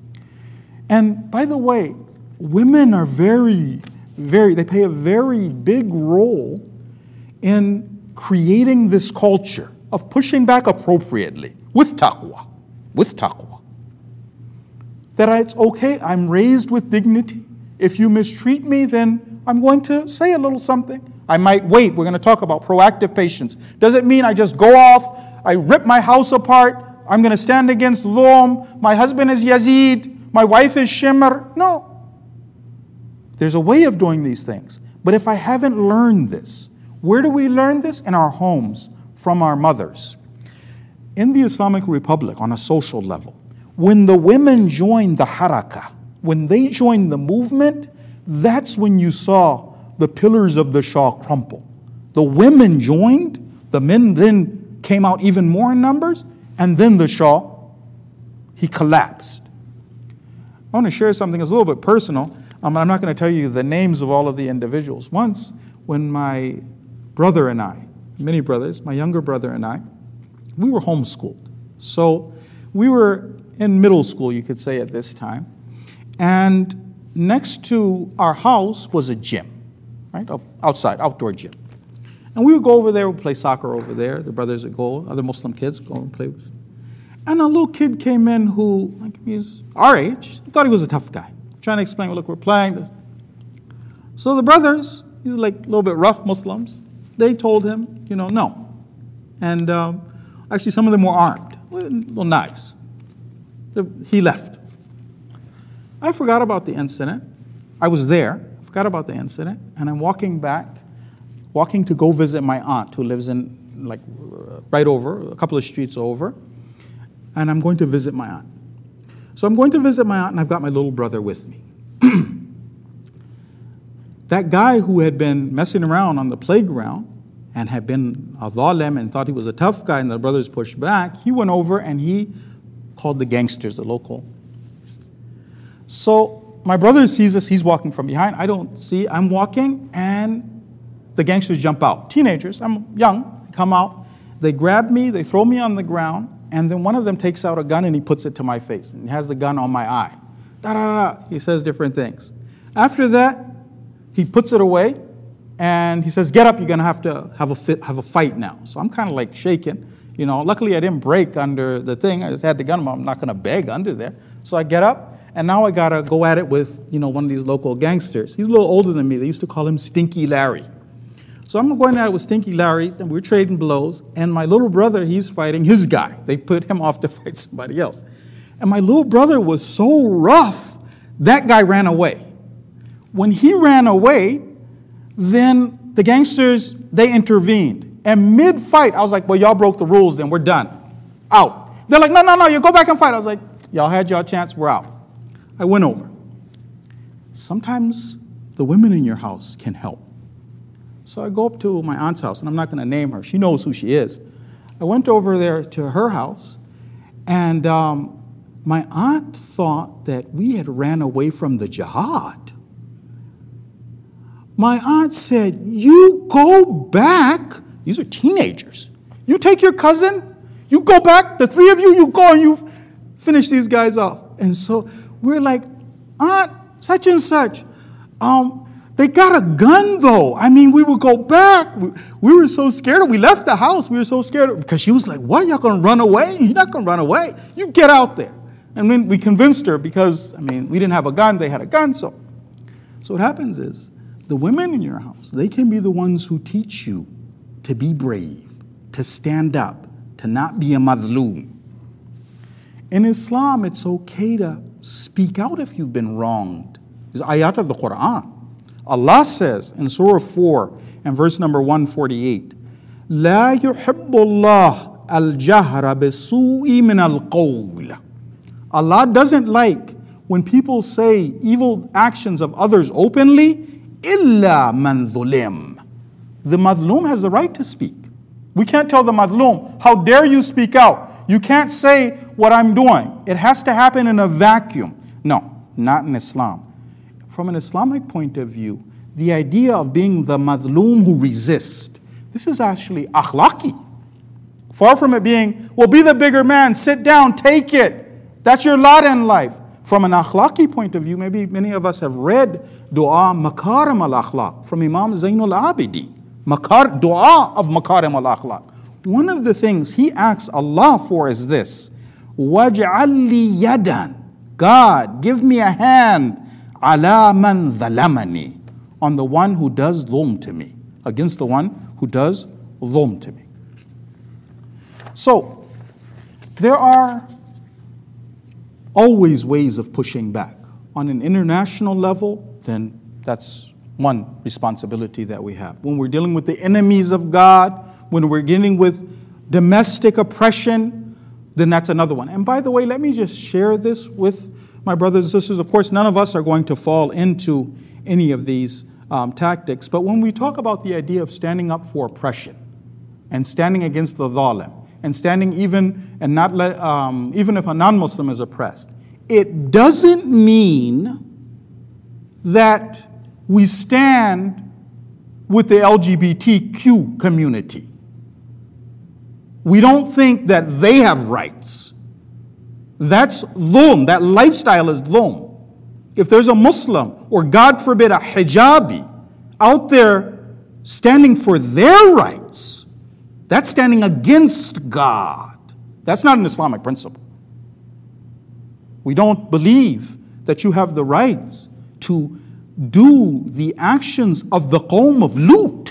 And by the way, women are very, very, they play a very big role in creating this culture of pushing back appropriately with taqwa, with taqwa. That it's okay, I'm raised with dignity. If you mistreat me, then I'm going to say a little something. I might wait. We're going to talk about proactive patience. Does it mean I just go off, I rip my house apart, I'm going to stand against dhulm, my husband is Yazid, my wife is Shimr? No. There's a way of doing these things. But if I haven't learned this, where do we learn this? In our homes, from our mothers. In the Islamic Republic, on a social level, when the women joined the harakah, when they joined the movement, that's when you saw the pillars of the Shah crumple. The women joined, the men then came out even more in numbers, and then the Shah, he collapsed. I want to share something that's a little bit personal. Um, I'm not going to tell you the names of all of the individuals. Once, when my brother and I, many brothers, my younger brother and I, we were homeschooled. So we were in middle school, you could say, at this time. And next to our house was a gym, right? Outside, outdoor gym. And we would go over there, we'd play soccer over there. The brothers would go, other Muslim kids go and play. And a little kid came in who, like, he was our age. He thought he was a tough guy. Trying to explain, well, look, we're playing this. So the brothers, these are like a little bit rough Muslims, they told him, you know, no. And um, actually some of them were armed with little knives. He left. I forgot about the incident. I was there, forgot about the incident, and I'm walking back, walking to go visit my aunt who lives in, like, right over, a couple of streets over, and I'm going to visit my aunt. So I'm going to visit my aunt, and I've got my little brother with me. That guy who had been messing around on the playground and had been a zalim and thought he was a tough guy, and the brothers pushed back, he went over and he called the gangsters, the local. So my brother sees us, he's walking from behind. I don't see, I'm walking, and the gangsters jump out. Teenagers, I'm young, they come out, they grab me, they throw me on the ground, and then one of them takes out a gun and he puts it to my face, and he has the gun on my eye. Da da da, he says different things. After that, he puts it away, and he says, get up, you're gonna have to have a, fit, have a fight now. So I'm kind of like shaking. You know, luckily I didn't break under the thing. I just had the gun. I'm not going to beg under there. So I get up, and now I got to go at it with, you know, one of these local gangsters. He's a little older than me. They used to call him Stinky Larry. So I'm going at it with Stinky Larry, and we're trading blows, and my little brother, he's fighting his guy. They put him off to fight somebody else. And my little brother was so rough, that guy ran away. When he ran away, then the gangsters, they intervened. And mid-fight, I was like, well, y'all broke the rules, then we're done. Out. They're like, no, no, no, you go back and fight. I was like, y'all had y'all chance, we're out. I went over. Sometimes the women in your house can help. So I go up to my aunt's house, and I'm not going to name her. She knows who she is. I went over there to her house, and um, my aunt thought that we had ran away from the jihad. My aunt said, you go back. These are teenagers. You take your cousin, you go back, the three of you, you go and you finish these guys off. And so we're like, Aunt, such and such. Um, they got a gun though. I mean, we would go back. We, we were so scared. We left the house. We were so scared because she was like, what, y'all gonna run away? You're not gonna run away. You get out there. And then we convinced her because, I mean, we didn't have a gun, they had a gun. So, so what happens is, the women in your house, they can be the ones who teach you to be brave, to stand up, to not be a madloom. In Islam, it's okay to speak out if you've been wronged. It's ayat of the Quran. Allah says in Surah four and verse number one forty-eight, لا يحب الله الجهر بالسوء من القول. Allah doesn't like when people say evil actions of others openly, إلا من ظلم. The madloom has the right to speak. We can't tell the madloom, how dare you speak out? You can't say what I'm doing. It has to happen in a vacuum. No, not in Islam. From an Islamic point of view, the idea of being the madloom who resists, this is actually akhlaqi. Far from it being, well, be the bigger man, sit down, take it. That's your lot in life. From an akhlaqi point of view, maybe many of us have read Dua Makarim al-Akhlaq from Imam Zainul Abidin. Makar, dua of Makarim al-Akhlaq. One of the things he asks Allah for is this, وَاجْعَلْ لِي يَدًا. God, give me a hand, عَلَى مَنْ ظَلَمَنِي, on the one who does dhulm to me, against the one who does dhulm to me. So, there are always ways of pushing back. On an international level, then that's one responsibility that we have. When we're dealing with the enemies of God, when we're dealing with domestic oppression, then that's another one. And by the way, let me just share this with my brothers and sisters. Of course, none of us are going to fall into any of these um, tactics, but when we talk about the idea of standing up for oppression and standing against the zalim, and standing even and not let, um, even if a non-Muslim is oppressed, it doesn't mean that we stand with the L G B T Q community. We don't think that they have rights. That's dhulm. That lifestyle is dhulm. If there's a Muslim, or God forbid a hijabi, out there standing for their rights, that's standing against God. That's not an Islamic principle. We don't believe that you have the rights to do the actions of the Qawm of Lut.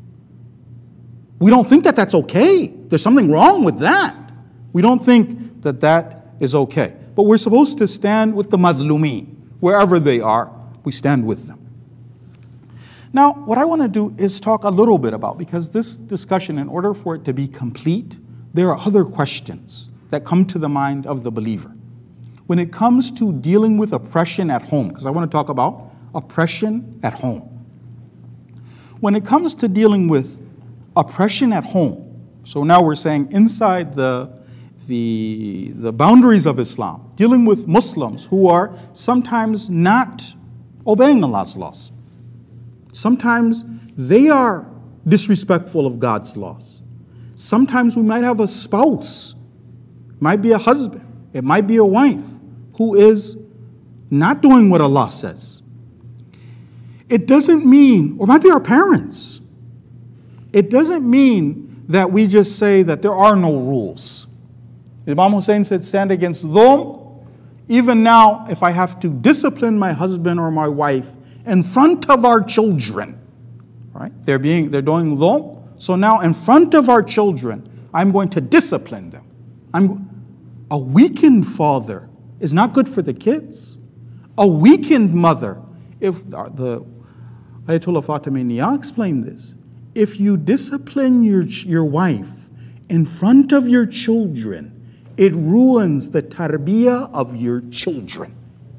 We don't think that that's okay. There's something wrong with that. We don't think that that is okay. But we're supposed to stand with the madlumeen. Wherever they are, we stand with them. Now, what I want to do is talk a little bit about, because this discussion, in order for it to be complete, there are other questions that come to the mind of the believer. When it comes to dealing with oppression at home, because I want to talk about oppression at home. When it comes to dealing with oppression at home, so now we're saying inside the, the, the boundaries of Islam, dealing with Muslims who are sometimes not obeying Allah's laws. Sometimes they are disrespectful of God's laws. Sometimes we might have a spouse, it might be a husband, it might be a wife, who is not doing what Allah says. It doesn't mean, or it might be our parents, it doesn't mean that we just say that there are no rules. Imam Hussein said, stand against dhulm. Even now, if I have to discipline my husband or my wife in front of our children, right? They're being, they're doing dhulm. So now in front of our children, I'm going to discipline them. I'm, a weakened father is not good for the kids. A weakened mother, if the, Ayatollah Fatimi Nia explained this. If you discipline your, your wife in front of your children, it ruins the tarbiyah of your children.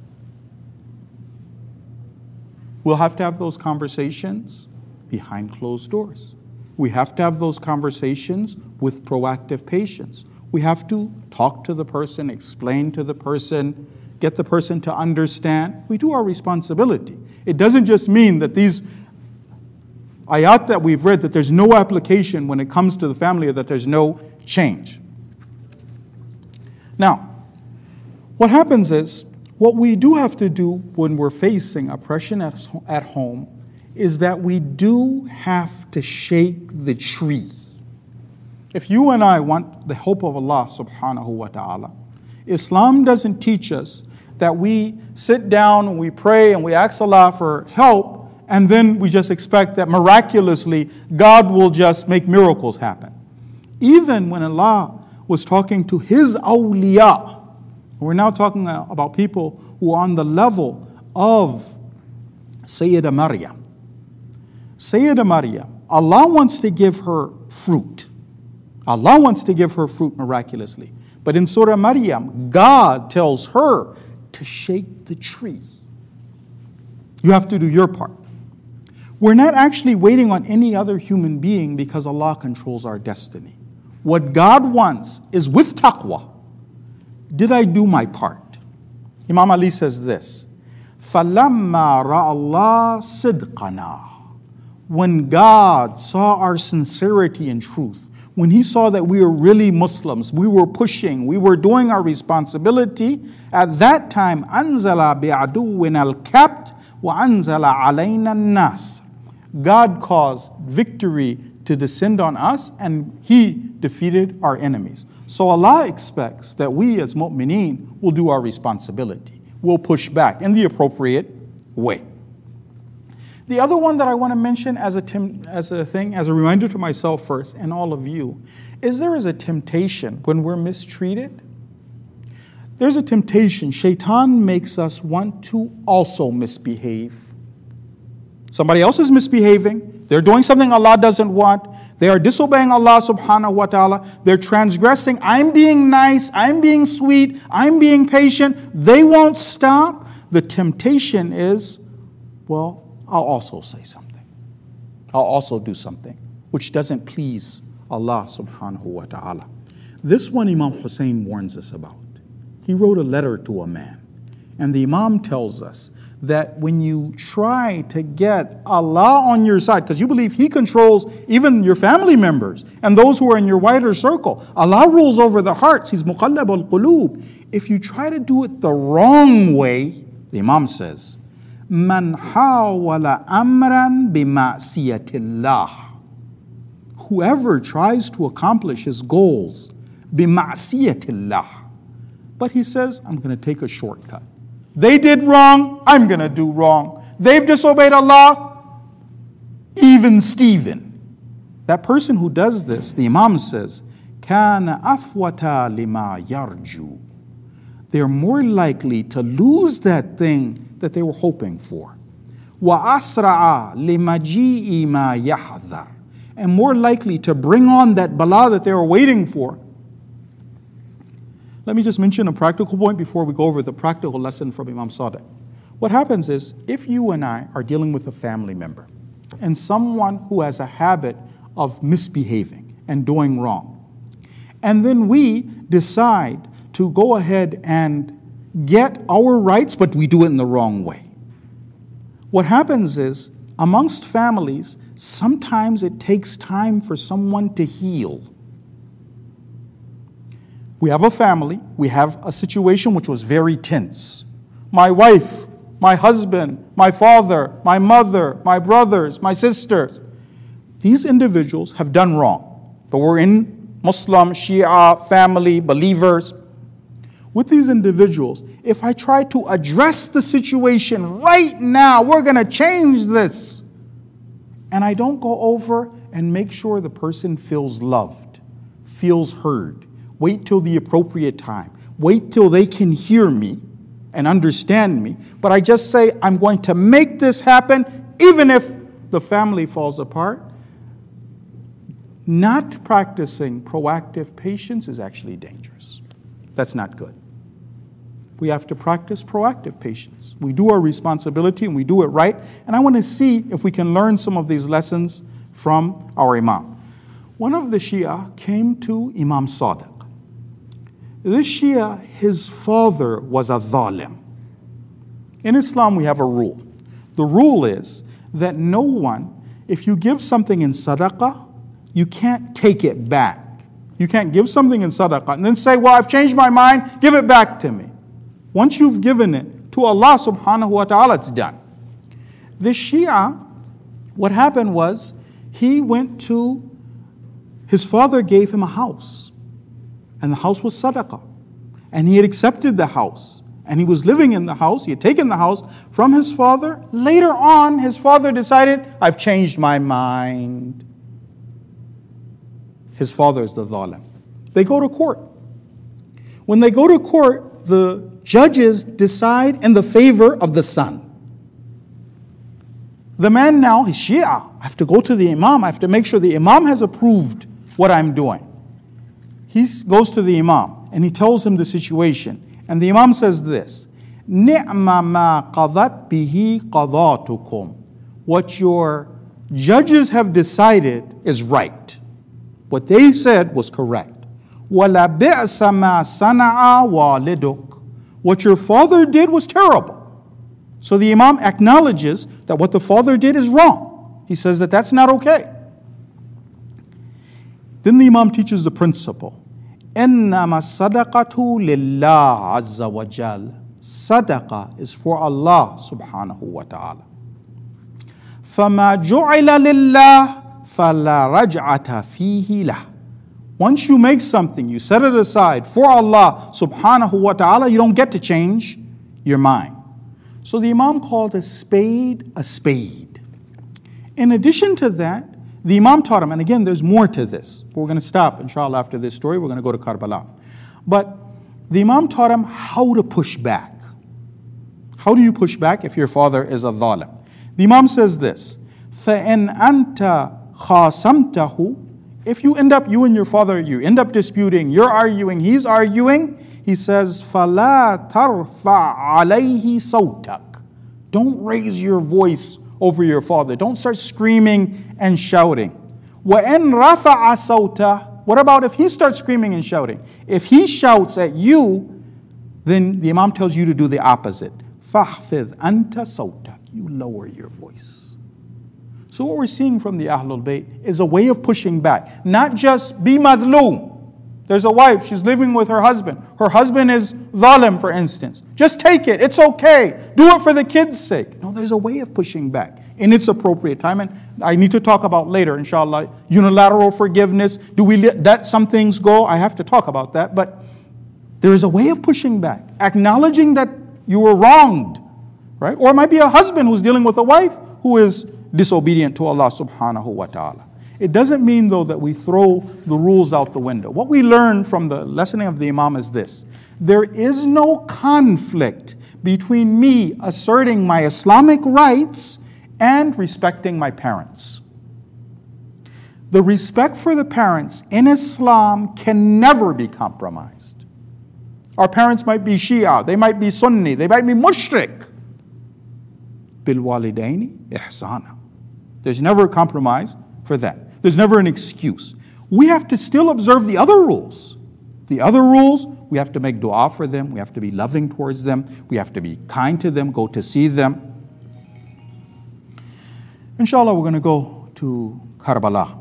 We'll have to have those conversations behind closed doors. We have to have those conversations with proactive patience. We have to talk to the person, explain to the person, get the person to understand. We do our responsibility. It doesn't just mean that these ayat that we've read, that there's no application when it comes to the family, or that there's no change. Now, what happens is, what we do have to do when we're facing oppression at, at home is that we do have to shake the tree. If you and I want the help of Allah subhanahu wa ta'ala, Islam doesn't teach us that we sit down and we pray and we ask Allah for help and then we just expect that miraculously God will just make miracles happen. Even when Allah was talking to His awliya, we're now talking about people who are on the level of Sayyidah Maryam. Sayyidah Maryam, Allah wants to give her fruit. Allah wants to give her fruit miraculously. But in Surah Maryam, God tells her to shake the tree. You have to do your part. We're not actually waiting on any other human being because Allah controls our destiny. What God wants is with taqwa. Did I do my part? Imam Ali says this, فَلَمَّا رَأَ اللَّهُ صِدْقَنَا. When God saw our sincerity and truth, when He saw that we were really Muslims, we were pushing, we were doing our responsibility, at that time, أَنزَلَ بِعَدُوِّنَا الْكَبْتِ وَأَنزَلَ عَلَيْنَا النَّاسِ. God caused victory to descend on us, and He defeated our enemies. So Allah expects that we as mu'mineen will do our responsibility. We'll push back in the appropriate way. The other one that I want to mention as a, tem- as a thing, as a reminder to myself first and all of you, is there is a temptation when we're mistreated. There's a temptation. Shaitan makes us want to also misbehave. Somebody else is misbehaving. They're doing something Allah doesn't want. They are disobeying Allah subhanahu wa ta'ala. They're transgressing. I'm being nice. I'm being sweet. I'm being patient. They won't stop. The temptation is, well, I'll also say something. I'll also do something which doesn't please Allah subhanahu wa ta'ala. This one Imam Hussein warns us about. He wrote a letter to a man. And the Imam tells us that when you try to get Allah on your side, because you believe He controls even your family members and those who are in your wider circle, Allah rules over the hearts. He's muqallab al-qulub. If you try to do it the wrong way, the Imam says, Man hawala amran bima'siyatillah. Whoever tries to accomplish his goals bima'siyatillah. But he says, I'm going to take a shortcut. They did wrong, I'm going to do wrong. They've disobeyed Allah, even Stephen. That person who does this, the Imam says, كَانَ أَفْوَتَا لِمَا يَرْجُو. They're more likely to lose that thing that they were hoping for. وَأَسْرَعَ لِمَجِيءِ مَا يَحْذَرُ. And more likely to bring on that bala that they were waiting for. Let me just mention a practical point before we go over the practical lesson from Imam Sadiq. What happens is, if you and I are dealing with a family member and someone who has a habit of misbehaving and doing wrong, and then we decide to go ahead and get our rights, but we do it in the wrong way. What happens is, amongst families, sometimes it takes time for someone to heal. We have a family, we have a situation which was very tense. My wife, my husband, my father, my mother, my brothers, my sisters. These individuals have done wrong. But we're in Muslim, Shia, family, believers. With these individuals, if I try to address the situation right now, we're going to change this. And I don't go over and make sure the person feels loved, feels heard. Wait till the appropriate time. Wait till they can hear me and understand me. But I just say, I'm going to make this happen even if the family falls apart. Not practicing proactive patience is actually dangerous. That's not good. We have to practice proactive patience. We do our responsibility and we do it right. And I want to see if we can learn some of these lessons from our Imam. One of the Shia came to Imam Sadiq. This Shia, his father was a dhalim. In Islam, we have a rule. The rule is that no one, if you give something in sadaqah, you can't take it back. You can't give something in sadaqah and then say, well, I've changed my mind, give it back to me. Once you've given it to Allah subhanahu wa ta'ala, it's done. This Shia, what happened was, he went to, his father gave him a house. And the house was sadaqah. And he had accepted the house. And he was living in the house. He had taken the house from his father. Later on, his father decided, I've changed my mind. His father is the dhalim. They go to court. When they go to court, the judges decide in the favor of the son. The man now, he's Shia. I have to go to the Imam. I have to make sure the Imam has approved what I'm doing. He goes to the Imam and he tells him the situation. And the Imam says this, نِعْمَ مَا قَضَتْ بِهِ قَضَاتُكُمْ. What your judges have decided is right. What they said was correct. وَلَا بِئْسَ مَا صَنَعَ وَالِدُكَ. What your father did was terrible. So the Imam acknowledges that what the father did is wrong. He says that that's not okay. Then the Imam teaches the principle. إِنَّمَا الصَّدَقَةُ لِلَّهِ عَزَّ وَجَلَّ. Sadaqah is for Allah subhanahu wa ta'ala. فَمَا جُعِلَ لِلَّهِ فَلَا رَجْعَةَ فِيهِ لَهِ. Once you make something, you set it aside for Allah subhanahu wa ta'ala, you don't get to change your mind. So the Imam called a spade a spade. In addition to that, the Imam taught him, and again, there's more to this. We're going to stop, inshallah, after this story. We're going to go to Karbala. But the Imam taught him how to push back. How do you push back if your father is a dhalim? The Imam says this, فَإِنْ أَنْتَ خَاصَمْتَهُ. If you end up, you and your father, you end up disputing, you're arguing, he's arguing, he says, فَلَا تَرْفَعْ عَلَيْهِ صَوْتَكَ. Don't raise your voice over your father. Don't start screaming and shouting. وَإِنْ رَفَعَ صَوْتَهُ. What about if he starts screaming and shouting? If he shouts at you, then the Imam tells you to do the opposite. فَحْفِظْ أَنْتَ صَوْتَكَ. You lower your voice. So what we're seeing from the Ahlul Bayt is a way of pushing back. Not just be madloom. There's a wife, she's living with her husband. Her husband is dhalim, for instance. Just take it, it's okay. Do it for the kids' sake. No, there's a way of pushing back in its appropriate time. And I need to talk about later, inshallah, unilateral forgiveness. Do we let some things go? I have to talk about that. But there is a way of pushing back. Acknowledging that you were wronged. Right? Or it might be a husband who's dealing with a wife who is disobedient to Allah subhanahu wa ta'ala. It doesn't mean, though, that we throw the rules out the window. What we learn from the lessoning of the Imam is this. There is no conflict between me asserting my Islamic rights and respecting my parents. The respect for the parents in Islam can never be compromised. Our parents might be Shia, they might be Sunni, they might be mushrik. Bil-walidaini ihsana. There's never a compromise for that. There's never an excuse. We have to still observe the other rules. The other rules, we have to make dua for them. We have to be loving towards them. We have to be kind to them, go to see them. Inshallah, we're going to go to Karbala.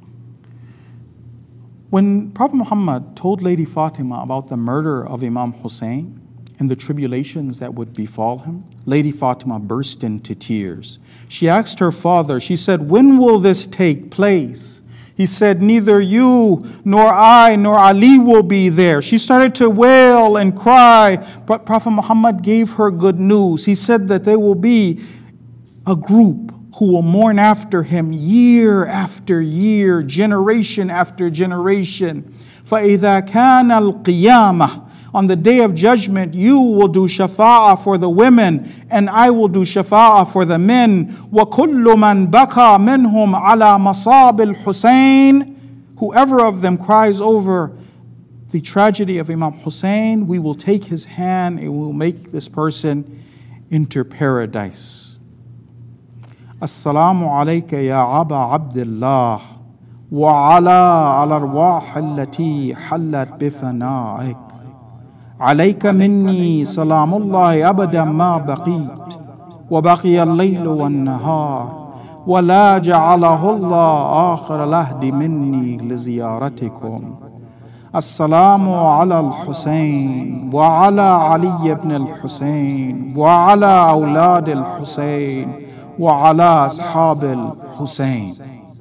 When Prophet Muhammad told Lady Fatima about the murder of Imam Hussein and the tribulations that would befall him, Lady Fatima burst into tears. She asked her father, she said, when will this take place? He said, neither you nor I nor Ali will be there. She started to wail and cry, but Prophet Muhammad gave her good news. He said that there will be a group who will mourn after him year after year, generation after generation. فَإِذَا كَانَ الْقِيَامَةِ. On the day of judgment, you will do shafa'ah for the women, and I will do shafa'ah for the men. وَكُلُّ مَنْ بَكَى مِنْهُمْ عَلَى مَصَابِ الْحُسَيْنِ. Whoever of them cries over the tragedy of Imam Hussein, we will take his hand and we will make this person enter paradise. Assalamu alayka ya Aba Abdullah wa ala al-arwah allati hallat bifana'ik. Alayka minni salamullahi abadan ma baqit wa baqiya al-laylu wan-nahar. ولا جعله الله آخر العهد مني لزيارتكم. السلام على الحسين وعلى علي بن الحسين وعلى أولاد الحسين وعلى أصحاب الحسين.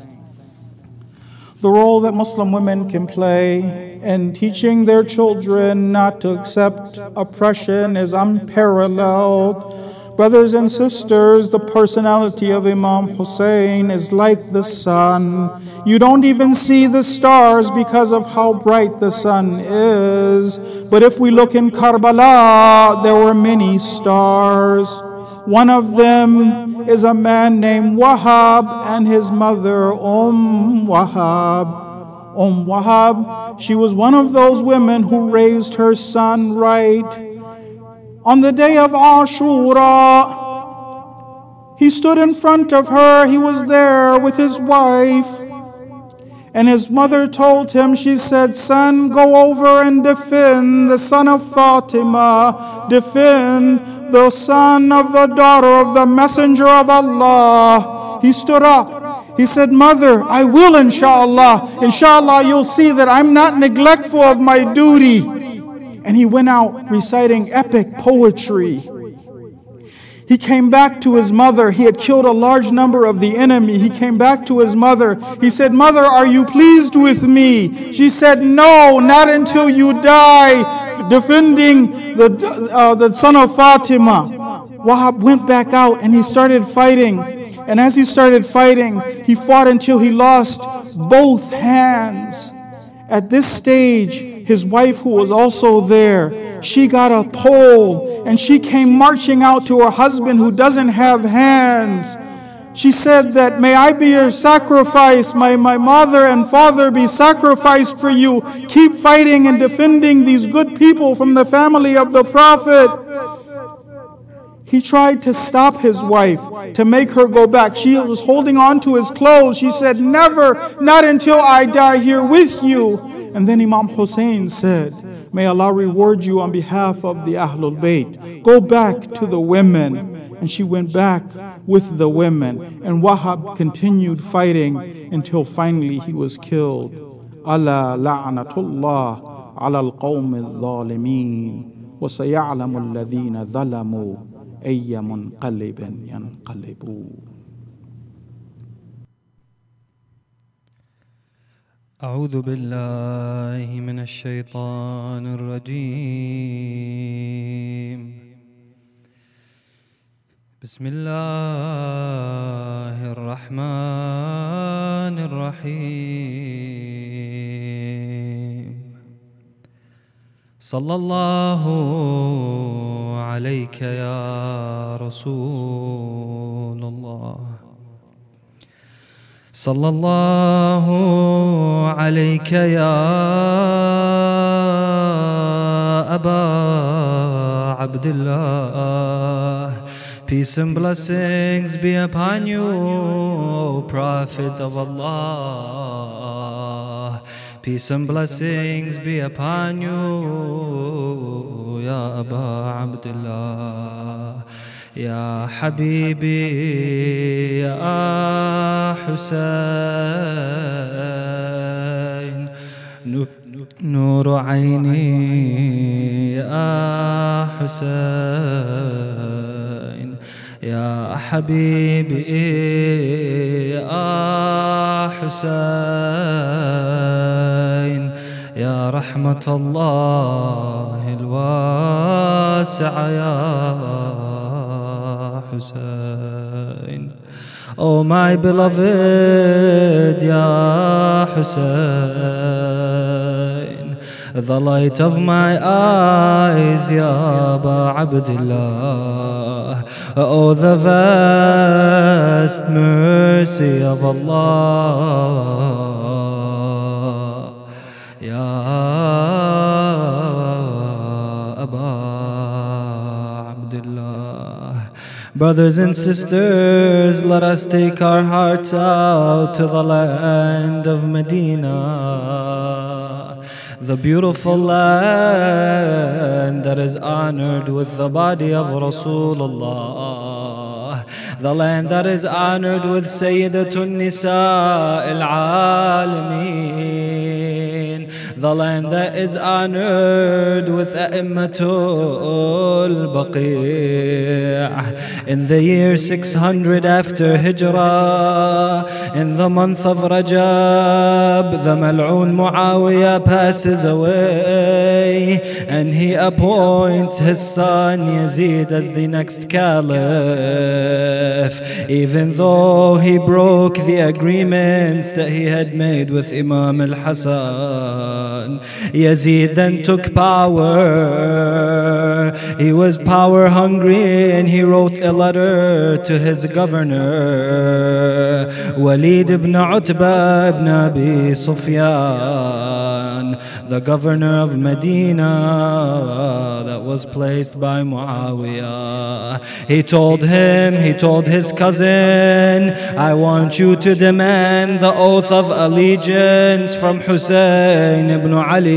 The role that Muslim women can play in teaching their children not to accept oppression is unparalleled. Brothers and sisters, the personality of Imam Hussein is like the sun. You don't even see the stars because of how bright the sun is. But if we look in Karbala, there were many stars. One of them is a man named Wahab and his mother, Umm Wahab. Umm Wahab, she was one of those women who raised her son right. On the day of Ashura, he stood in front of her. He was there with his wife. And his mother told him, she said, son, go over and defend the son of Fatima. Defend the son of the daughter of the messenger of Allah. He stood up. He said, mother, I will, inshallah. Inshallah, you'll see that I'm not neglectful of my duty. And he went out reciting epic poetry. He came back to his mother. He had killed a large number of the enemy. He came back to his mother. He said, mother, are you pleased with me? She said, no, not until you die defending the, uh, the son of Fatima. Wahab went back out and he started fighting. And as he started fighting, he fought until he lost both hands. At this stage, his wife, who was also there, she got a pole and she came marching out to her husband who doesn't have hands. She said that, may I be your sacrifice, may my mother and father be sacrificed for you. Keep fighting and defending these good people from the family of the Prophet. He tried to stop his wife, to make her go back. She was holding on to his clothes. She said, never, not until I die here with you. And then Imam Hussein said, may Allah reward you on behalf of the Ahlul Bayt. Go back to the women. And she went back with the women. And Wahab continued fighting until finally he was killed. Ala la'natullah ala al-qawm al-zalimin wa saya'lamu alladhina dhalamu ayya munqalibin yanqalibu. أعوذ بالله من الشيطان الرجيم. بسم الله الرحمن الرحيم. صلى الله عليك يا رسول الله. صلى الله عليك يا أبا عبد الله. Peace and blessings be upon you, O Prophet of Allah. Peace and blessings be upon you, Ya Aba Abdullah. Ya Habibi, Ya Hussein, Nur Aini, Ya Hussein, Ya Habibi, Ya Hussein, Ya Rahmatullah al-Wasi'a, Ya Hussein. Oh my beloved Ya Hussein, the light of my eyes, Ya Aba Abdullah. Oh, the vast mercy of Allah, Ya Aba Abdullah. Brothers and sisters, let us take our hearts out to the land of Medina, the beautiful land that is honored with the body of Rasulullah, the land that is honored with Sayyidatun Nisa al-Alameen, the land that is honored with A'immatul Baqi'. In the year six hundred after Hijrah, in the month of Rajab, the Mal'un Muawiyah passes away, and he appoints his son Yazid as the next caliph, even though he broke the agreements that he had made with Imam al-Hasan. Yazid then took power. He was power hungry, and he wrote a letter to his governor, Walid ibn Utbah ibn Abi Sufyan, the governor of Medina that was placed by Muawiyah. He told him, he told his cousin, I want you to demand the oath of allegiance from Hussein ibn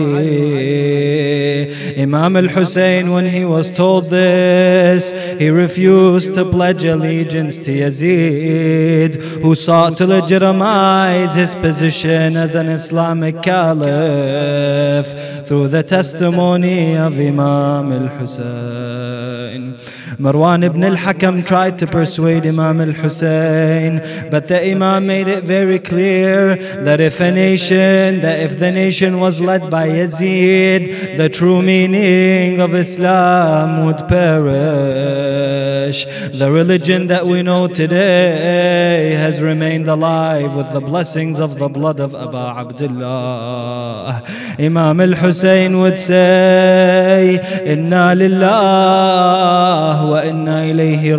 Ali. Imam al-Hussein, when he was told this, he refused to pledge allegiance to Yazid, who sought to legitimize his position as an Islamic caliph through the testimony of Imam al-Hussein. Marwan ibn al-Hakam tried to persuade Imam al-Hussein, but the Imam made it very clear that if a nation, that if the nation was led by Yazid, the true meaning of Islam would perish. The religion that we know today has remained alive with the blessings of the blood of Abu Abdullah. Imam al-Hussein would say, Inna lillah wa inna ilayhi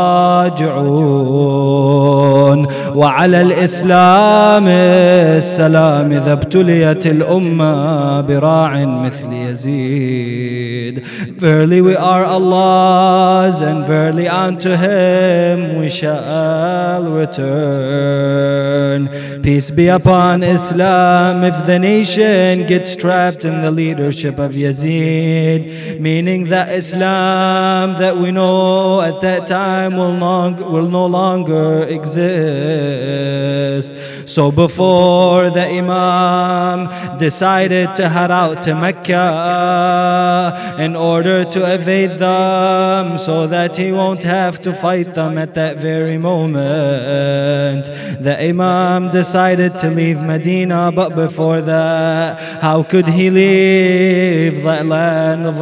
raji'un, wa ala al-Islam as-salam idha ibtuliyat al-umma bira'in mithli Yazid. Verily we are Allah's, and verily unto Him we shall return. Peace be upon Islam. If the nation gets trapped in the leadership of Yazid, meaning that Islam that we know at that time will, long, will no longer exist. So before the Imam decided to head out to Mecca in order to evade them so that he won't have to fight them at that very moment, the Imam decided to leave Medina. But before that, how could he leave that land of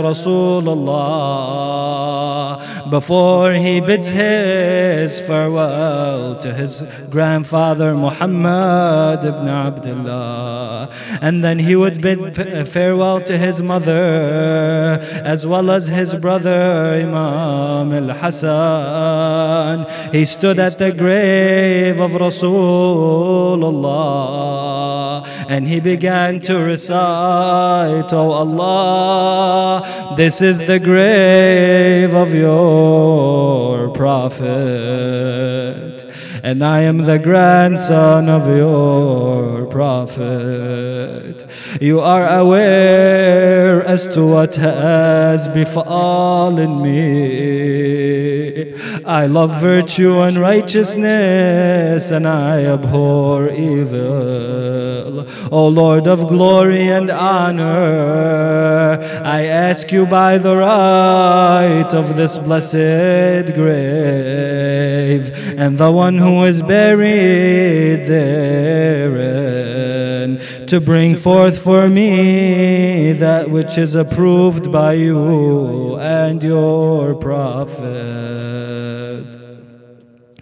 Rasulullah before he bids his farewell to his grandfather Muhammad ibn Abdullah, and then he would bid farewell to his mother as well as his brother Imam al-Hasan. He stood at the grave of Rasulullah and he began to recite, Oh Allah, this is the grave of your Prophet, and I am the grandson of your Prophet. You are aware as to what has befallen me. I love virtue and righteousness, and I abhor evil. O Lord of glory and honor, I ask you by the right of this blessed grave and the one who is buried therein, to bring forth for me that which is approved by you and your Prophet.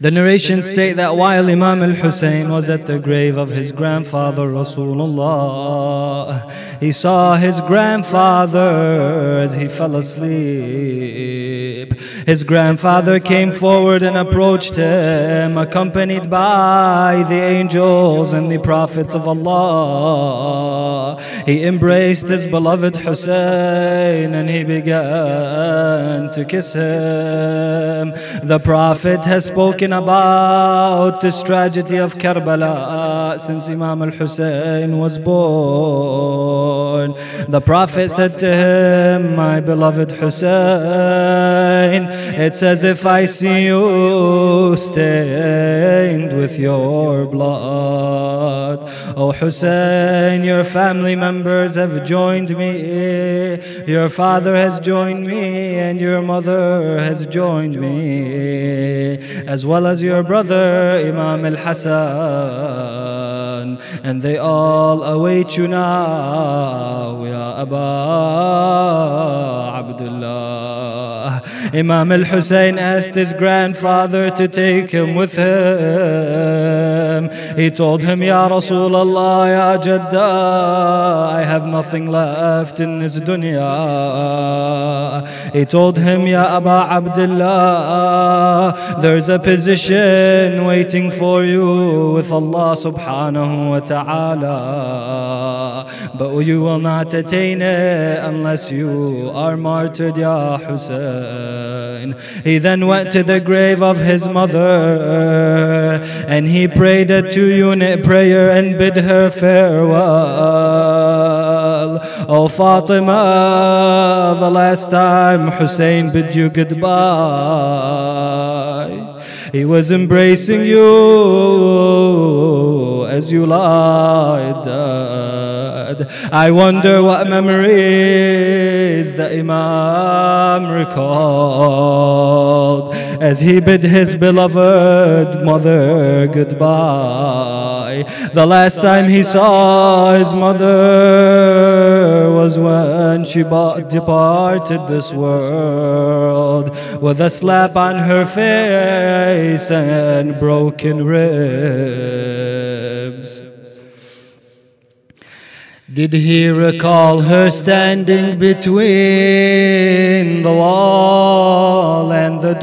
The narrations state that while Imam al-Hussein was at the grave of his grandfather Rasulullah, he saw his grandfather as he fell asleep. His grandfather came forward and approached him, accompanied by the angels and the prophets of Allah. He embraced his beloved Hussein and he began to kiss him. The Prophet has spoken about this tragedy of Karbala since Imam al-Hussein was born. The Prophet said to him, "My beloved Hussein, it's as if I see you stained with your blood. Oh Hussein, your family members have joined me, your father has joined me, and your mother has joined me, as well as your brother Imam al-Hassan, and they all await you now, Ya Aba Abdullah." Imam al-Hussein asked his grandfather to take him with him. He told him, "Ya Rasulullah, Ya Jadda, I have nothing left in this dunya." He told him, "Ya Aba Abdullah, there's a position waiting for you with Allah subhanahu wa ta'ala, but you will not attain it unless you are martyred, Ya Hussein." He then went to the grave of his mother and he prayed a two-unit prayer and bid her farewell. "Oh Fatima, the last time Hussein bid you goodbye, he was embracing you as you lie dead. I wonder what memories the Imam recalled as he bid his beloved mother goodbye. The last time he saw his mother was when she departed this world with a slap on her face and broken ribs. Did he recall her standing between the wall and the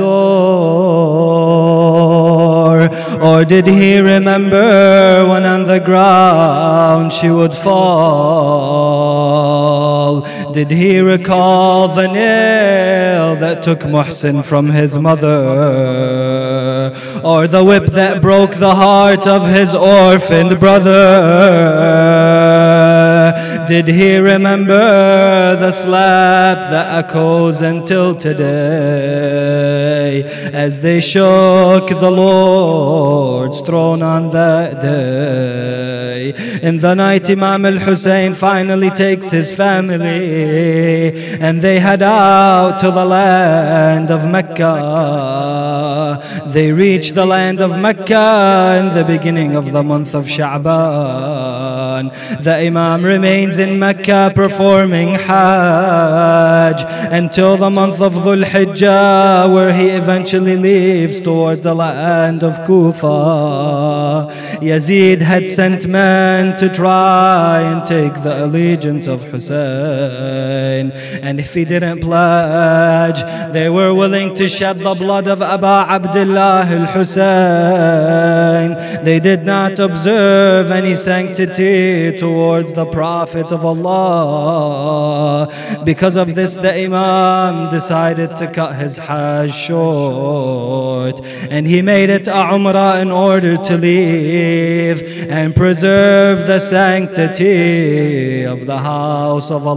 door? Or did he remember when on the ground she would fall? Did he recall the nail that took Muhsin from his mother? Or the whip that broke the heart of his orphaned brother? Did he remember the slap that echoes until today as they shook the Lord's throne on that day? In the night, Imam al-Hussein finally takes his family and they head out to the land of Mecca. They reach the land of Mecca in the beginning of the month of Sha'ban. The Imam remains in Mecca performing Hajj until the month of Dhul Hijjah, where he eventually leaves towards the land of Kufa. Yazid had sent men to try and take the allegiance of Hussein, and if he didn't pledge, they were willing to shed the blood of Aba Abdullah al-Hussein. They did not observe any sanctity towards the Prophet of Allah. Because of this, the Imam decided to cut his Hajj short, and he made it a Umrah in order to leave and preserve the sanctity of the house of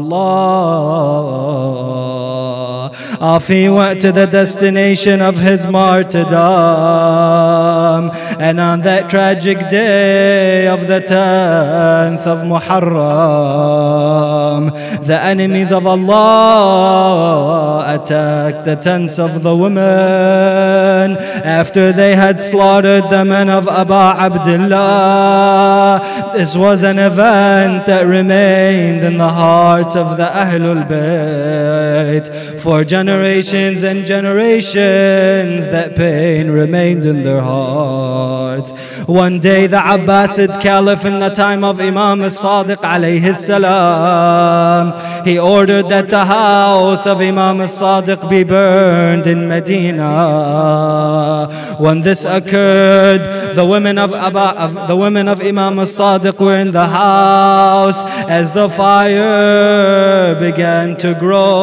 Allah. Off he went to the destination of his martyrdom, and on that tragic day of the tenth of Muharram, the enemies of Allah attacked the tents of the women after they had slaughtered the men of Aba Abdullah. This was an event that remained in the hearts of the Ahlul Bayt for generations and generations. That pain remained in their hearts. One day the Abbasid Caliph in the time of Imam as-Sadiq alayhi salam, he ordered that the house of Imam as-Sadiq be burned in Medina. When this occurred, the women of Aba, of the women of Imam as-Sadiq were in the house as the fire began to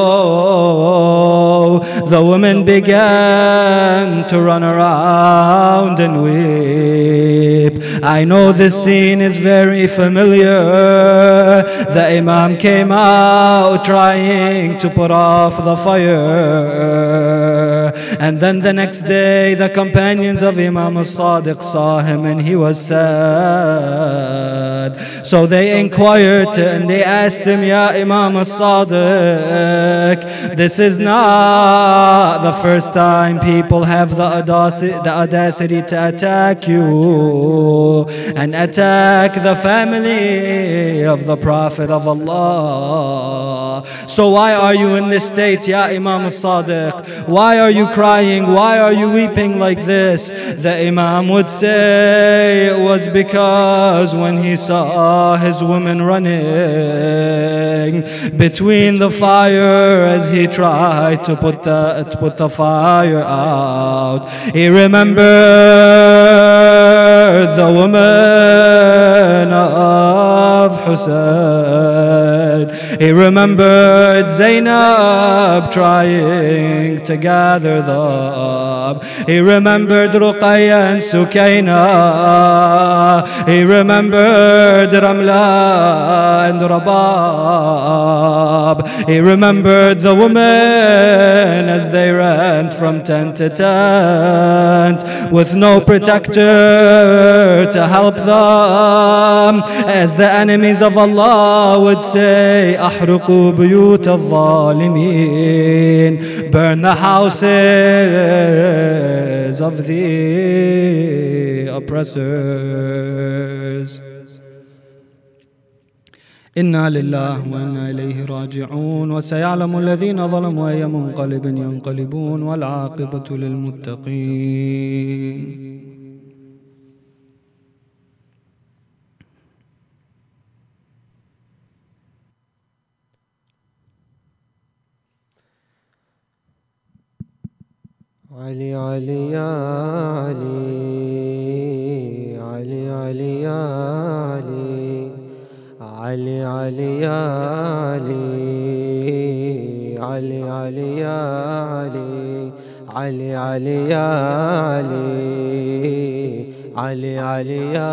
grow. The women began to run around and weep. I know this scene is very familiar. The Imam came out trying to put off the fire, and then the next day the companions of Imam as-Sadiq saw him and he was sad. So they inquired and they asked him, Ya Imam as-Sadiq, this is not the first time people have the audacity, the audacity to attack you and attack the family of the Prophet of Allah. So why are you in this state, Ya Imam as-Sadiq? Why are you crying? Why are you weeping like this? The Imam would say it was because when he saw his women running between the fire as he tried to put the, to put the fire out, he remembered the woman of Hussein. He remembered Zainab trying to gather them. He remembered Ruqayya and Sukayna. He remembered Ramla and Rabab. He remembered the women as they ran from tent to tent with no protector to help them. As the enemies of Allah would say, أحرقوا بيوت الظالمين, burn the houses of the oppressors. إنا لله وإنا إليه راجعون وسيعلم الذين ظلموا أي منقلب ينقلبون والعاقبة للمتقين. علي علي يا علي علي علي يا علي علي علي يا علي علي علي يا علي علي علي يا علي علي علي يا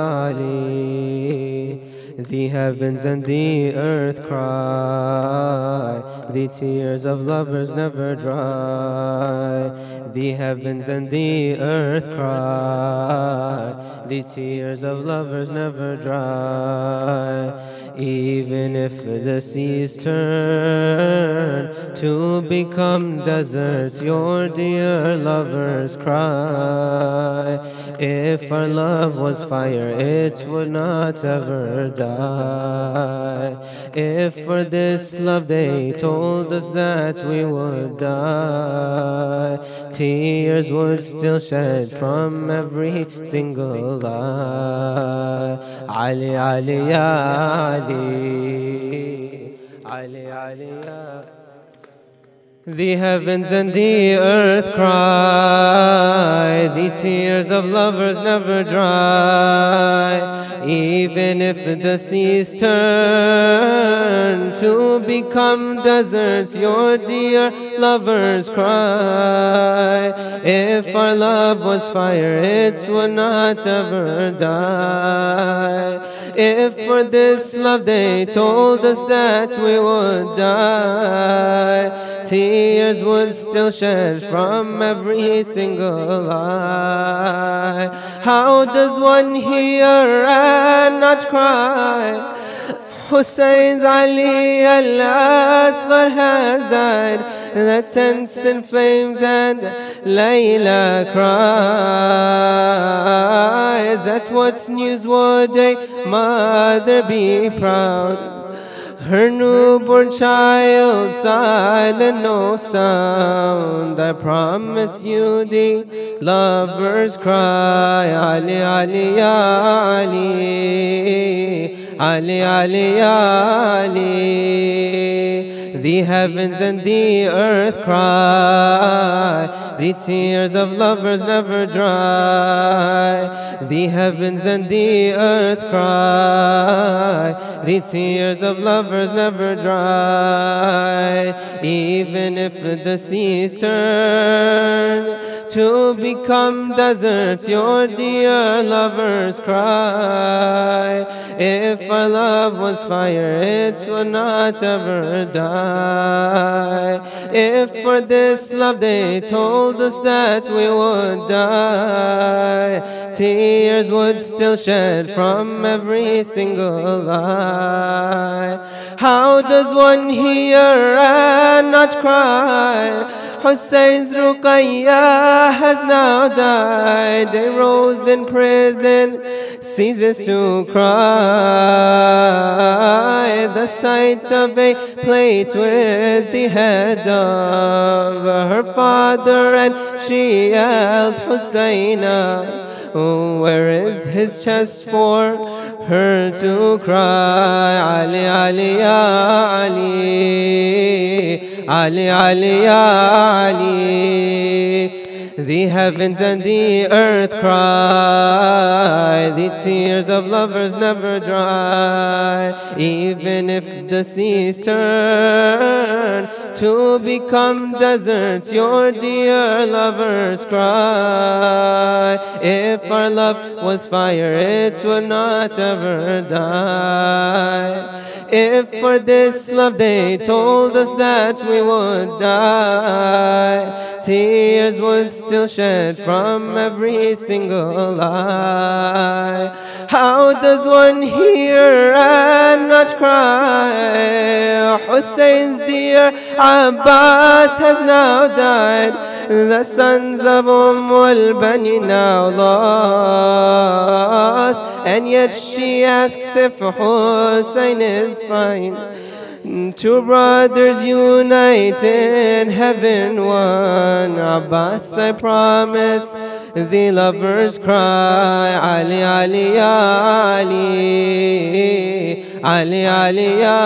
علي. The heavens and the earth cry, the tears of lovers never dry. The heavens and the earth cry, the tears of lovers never dry. Even if the seas turn to become deserts, your dear lovers cry. If our love was fire, it would not ever die. If for this love they told us that we would die, tears would still shed from every single eye. Ali, Ali, ya Ali, Ali, Ali, ya. The heavens and the earth cry, the tears of lovers never dry. Even if the seas turn to become deserts, your dear lovers cry. If our love was fire, it would not ever die. If for this love they told us that we would die, tears would still shed from every single eye. How does one hear and not cry? Hussein's Ali al-Asghar has died. the tents in flames and Layla cries. At what news would a mother be proud? Her newborn child silent, no sound. I promise you the lovers cry. Ali, Ali, ya Ali, Ali, Ali, ya Ali. The heavens and the earth cry, the tears of lovers never dry. The heavens and the earth cry, the tears of lovers never dry. Even if the seas turn to become deserts, your dear lovers cry. If our love was fire, it would not ever die. If for this love they told us that we would die, tears would still shed from every single eye. How does one hear and not cry? Hussein's Ruqayya has now died. A rose in prison ceases to cry. The sight of a plate with the head of her father, and she yells, Hussaina, oh, where is his chest for her to cry? Ali, Ali, ya Ali, Ali, Ali, ya Ali. The heavens and the earth cry, the tears of lovers never dry. Even if the seas turn to become deserts, your dear lovers cry. If our love was fire, it would not ever die. If for this love they told us that we would die, tears would still shed from every single eye. How does one hear and not cry? Hussein's dear Abbas has now died. The sons of Umm al-Bani now lost, and yet she asks if Hussein is fine. Two brothers unite in heaven one. Abbas, I promise, the lovers cry. Ali, Ali, ya Ali, Ali, Ali, ya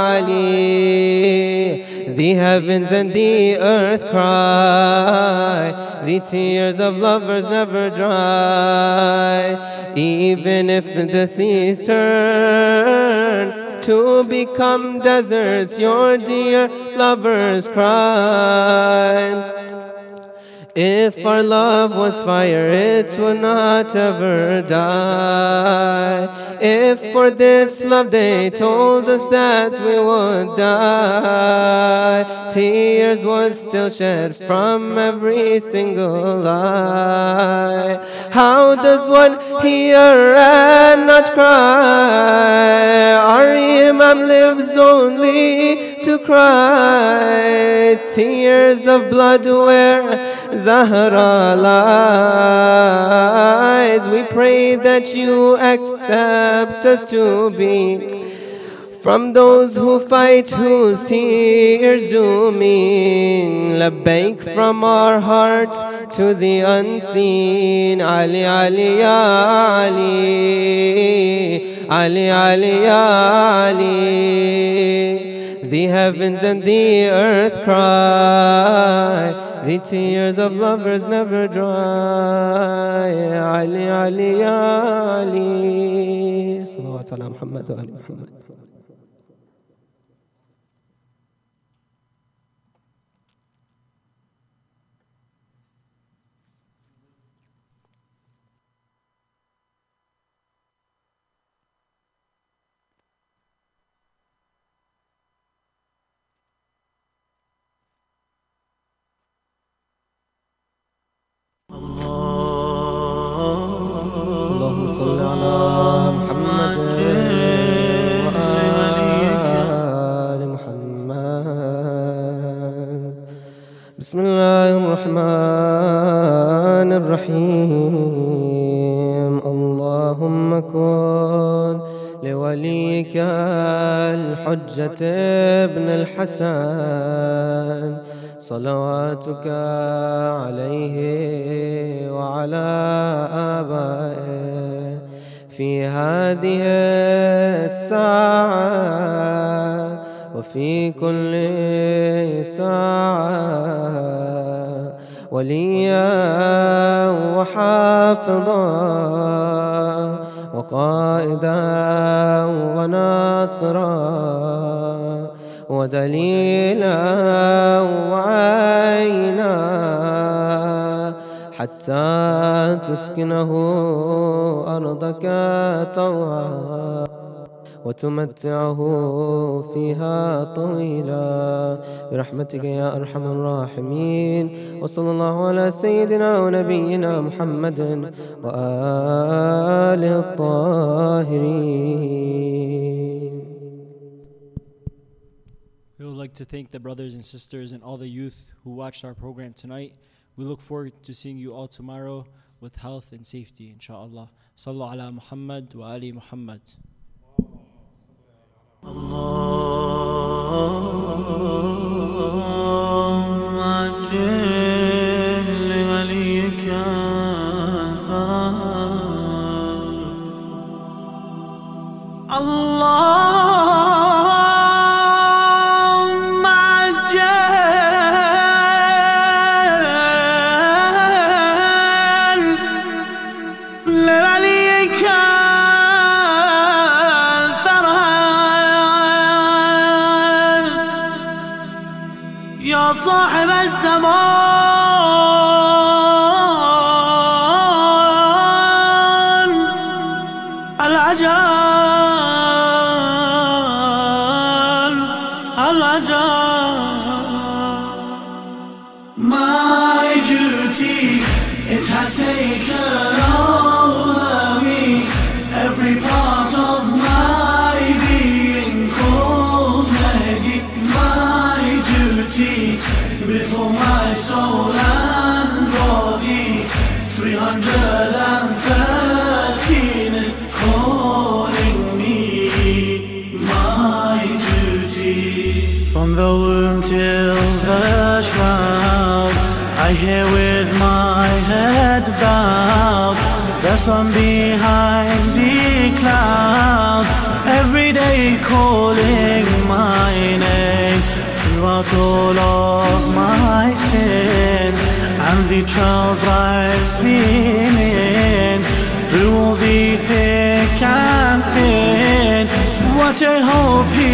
Ali. The heavens and the earth cry, the tears of lovers never dry. Even if the seas turn to become deserts, your dear lovers cry. If our love was fire, it would not ever die. If for this love they told us that we would die, tears would still shed from every single eye. How does one hear and not cry? Our Imam lives only to cry. Tears of blood where Zahra lies. We pray that you accept us to be from those who fight, whose tears do mean. Labbaik from our hearts to the unseen. Ali, Ali, ya Ali, Ali, Ali, ya Ali. The heavens and the earth cry, the tears of lovers never dry. Ali, Ali, ya Ali. Salawat ala Muhammad wa ali Muhammad. اللهم صل على محمد وآل محمد. بسم الله الرحمن الرحيم. اللهم كن لوليك الحجة ابن الحسن صلواتك عليه وعلى آبائه في هذه الساعة وفي كل ساعة وليا وحافظا وقائدا وناصرا ودليلا وعينا حتى تسكنه أرضك طوعا وتمتعه فيها طويلا برحمتك يا أرحم الراحمين. وصلى الله على سيدنا ونبينا محمد وآله الطاهرين. We would like to thank the brothers and sisters and all the youth who watched our program tonight. We look forward to seeing you all tomorrow with health and safety, inshallah. Sallu ala Muhammad wa ali Muhammad. اللهم عجل لوليك الفرج. اللهم عجل لوليك يا صاحب الزمان العجل العجل. My duty, it has taken over me. Every part of my being calls Mehdi. My duty before my soul and body, three hundred thirteen is calling me. My duty. From the womb till the shroud, I hear with my head bowed, the sun behind the cloud, every day calling my name. Throughout all of my sin and the trials I've been in, through all the thick and thin, what a hope He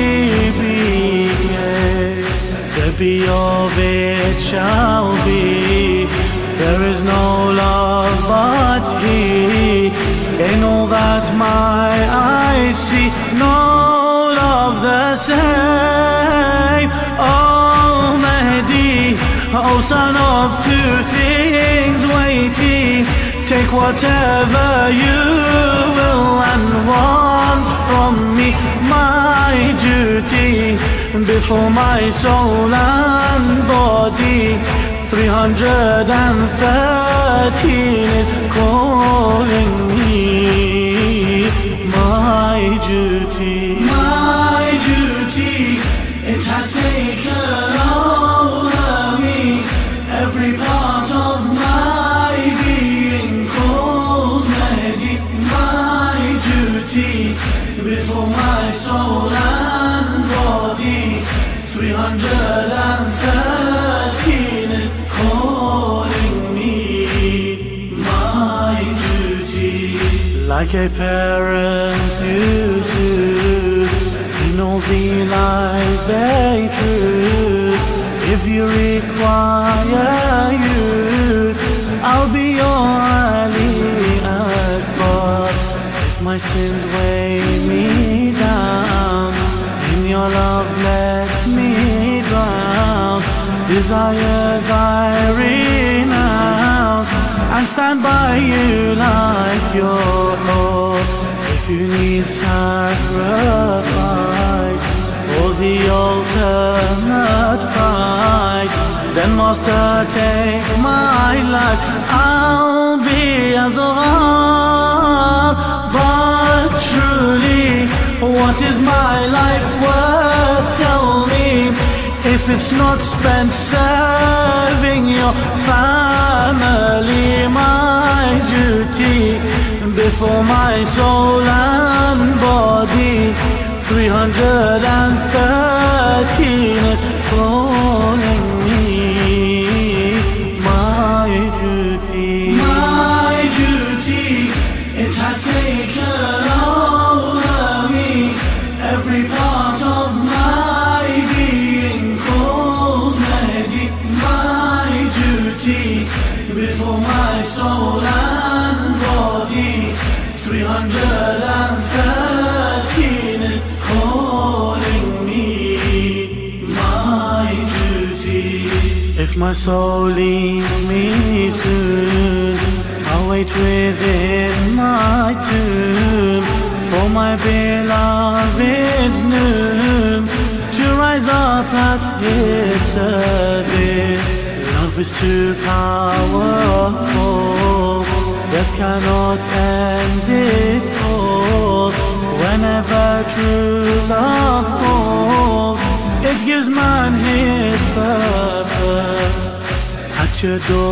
gave. The be of it shall be. There is no love but He. In all that my eyes see, no love the same. Oh Mehdi, oh son of two things waiting, take whatever you will and want from me. My duty before my soul and body, three hundred thirteen is calling me. My duty, my duty, it has taken over me. Every part of my being calls Mehdi. My duty before my soul and body, three hundred thirteen is calling me. My duty. Like a parent to soothe in all the lies they truth. If you require youth, I'll be your Ali Akbar. If my sins weigh me down, in your love let me drown. Desires I renounce and stand by you like your Lord. If you need sacrifice or the ultimate price, then Master, take my life. I'll be as a heart, but truly, what is my life worth? Tell me, if it's not spent serving your family. My duty before my soul and body, three hundred thirteen is calling me. My duty, my duty, it has taken over me. Every part of my being calls Mehdi. My duty before my soul and body, three hundred thirteen is calling me. My duty. If my soul leaves me soon, I'll wait within my tomb for my beloved's noon to rise up at his service. Love is too powerful, death cannot end it all. Whenever true love falls, it gives man his purpose. At your door